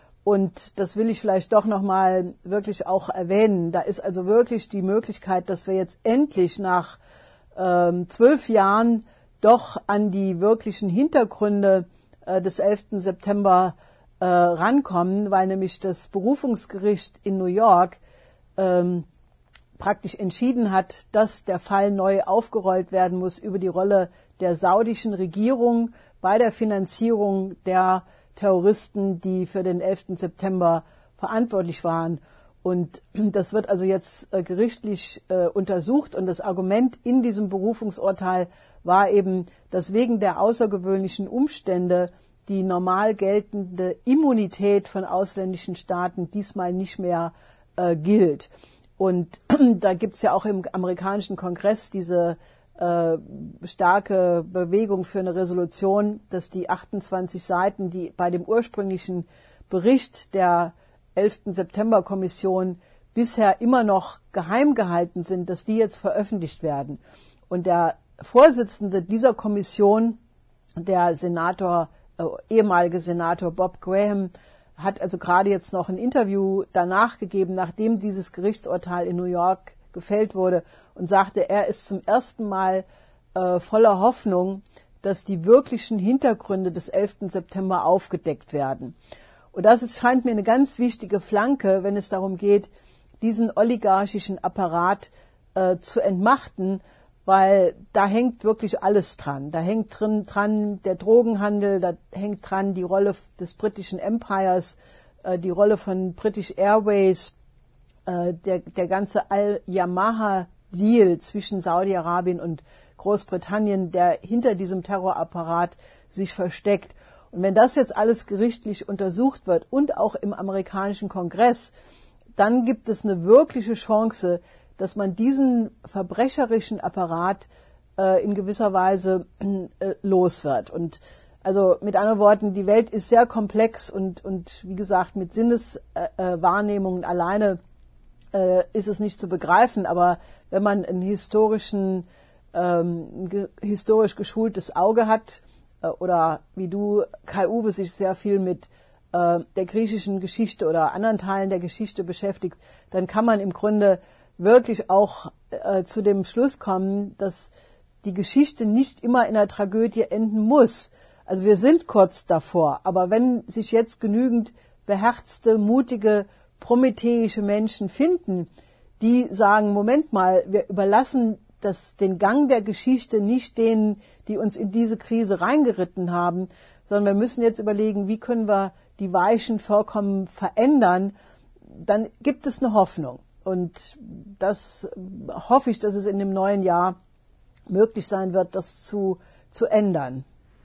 Und das will ich vielleicht doch nochmal wirklich auch erwähnen. Da ist also wirklich die Möglichkeit, dass wir jetzt endlich nach ähm, zwölf Jahren doch an die wirklichen Hintergründe äh, des elften September äh, rankommen, weil nämlich das Berufungsgericht in New York ähm, praktisch entschieden hat, dass der Fall neu aufgerollt werden muss über die Rolle der saudischen Regierung bei der Finanzierung der Terroristen, die für den elften September verantwortlich waren. Und das wird also jetzt äh, gerichtlich äh, untersucht. Und das Argument in diesem Berufungsurteil war eben, dass wegen der außergewöhnlichen Umstände die normal geltende Immunität von ausländischen Staaten diesmal nicht mehr äh, gilt. Und da gibt's ja auch im amerikanischen Kongress diese äh, starke Bewegung für eine Resolution, dass die achtundzwanzig Seiten, die bei dem ursprünglichen Bericht der elften September Kommission bisher immer noch geheim gehalten sind, dass die jetzt veröffentlicht werden. Und der Vorsitzende dieser Kommission, der Senator, äh, ehemalige Senator Bob Graham, hat also gerade jetzt noch ein Interview danach gegeben, nachdem dieses Gerichtsurteil in New York gefällt wurde und sagte, er ist zum ersten Mal äh, voller Hoffnung, dass die wirklichen Hintergründe des elften September aufgedeckt werden. Und das ist, scheint mir eine ganz wichtige Flanke, wenn es darum geht, diesen oligarchischen Apparat äh, zu entmachten, weil da hängt wirklich alles dran. Da hängt drin, dran der Drogenhandel, da hängt dran die Rolle des britischen Empires, äh, die Rolle von British Airways, äh, der, der ganze Al-Yamaha-Deal zwischen Saudi-Arabien und Großbritannien, der hinter diesem Terrorapparat sich versteckt. Und wenn das jetzt alles gerichtlich untersucht wird und auch im amerikanischen Kongress, dann gibt es eine wirkliche Chance, dass man diesen verbrecherischen Apparat äh, in gewisser Weise äh, los wird. Und Also mit anderen Worten, die Welt ist sehr komplex und, und wie gesagt, mit Sinneswahrnehmungen alleine äh, ist es nicht zu begreifen. Aber wenn man einen historischen, ähm, ge- historisch geschultes Auge hat, äh, oder wie du, Kai-Uwe, sich sehr viel mit äh, der griechischen Geschichte oder anderen Teilen der Geschichte beschäftigt, dann kann man im Grunde wirklich auch äh, zu dem Schluss kommen, dass die Geschichte nicht immer in einer Tragödie enden muss. Also wir sind kurz davor, aber wenn sich jetzt genügend beherzte, mutige, prometheische Menschen finden, die sagen, Moment mal, wir überlassen das, den Gang der Geschichte nicht denen, die uns in diese Krise reingeritten haben, sondern wir müssen jetzt überlegen, wie können wir die Weichen vollkommen verändern, dann gibt es eine Hoffnung. Und das hoffe ich, dass es in dem neuen Jahr möglich sein wird, das zu, zu ändern.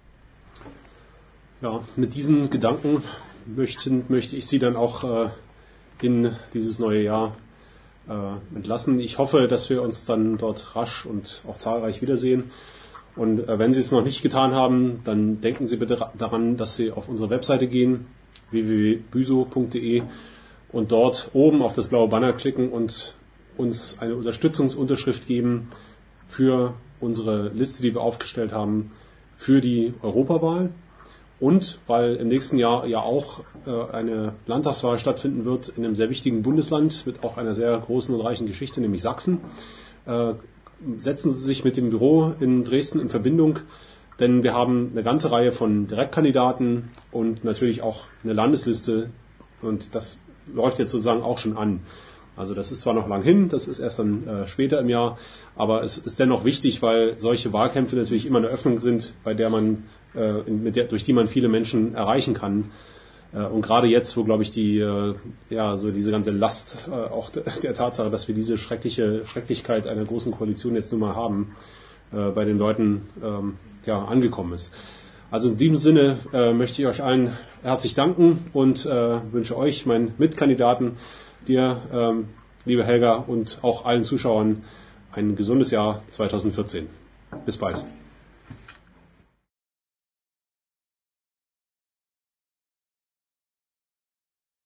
Ja, mit diesen Gedanken möchten, möchte ich Sie dann auch äh, in dieses neue Jahr äh, entlassen. Ich hoffe, dass wir uns dann dort rasch und auch zahlreich wiedersehen. Und äh, wenn Sie es noch nicht getan haben, dann denken Sie bitte daran, dass Sie auf unsere Webseite gehen, w w w punkt büso punkt d e, und dort oben auf das blaue Banner klicken und uns eine Unterstützungsunterschrift geben für unsere Liste, die wir aufgestellt haben, für die Europawahl. Und weil im nächsten Jahr ja auch äh, eine Landtagswahl stattfinden wird in einem sehr wichtigen Bundesland mit auch einer sehr großen und reichen Geschichte, nämlich Sachsen, äh, setzen Sie sich mit dem Büro in Dresden in Verbindung, denn wir haben eine ganze Reihe von Direktkandidaten und natürlich auch eine Landesliste, und das läuft jetzt sozusagen auch schon an. Also das ist zwar noch lang hin, das ist erst dann äh, später im Jahr, aber es ist dennoch wichtig, weil solche Wahlkämpfe natürlich immer eine Öffnung sind, bei der man, äh, mit der, durch die man viele Menschen erreichen kann. Äh, und gerade jetzt, wo, glaube ich, die, äh, ja, so diese ganze Last äh, auch der, der Tatsache, dass wir diese schreckliche Schrecklichkeit einer großen Koalition jetzt nun mal haben, äh, bei den Leuten ähm, ja angekommen ist. Also in diesem Sinne äh, möchte ich euch allen herzlich danken und äh, wünsche euch, meinen Mitkandidaten, dir, ähm, liebe Helga, und auch allen Zuschauern ein gesundes Jahr zweitausendvierzehn. Bis bald.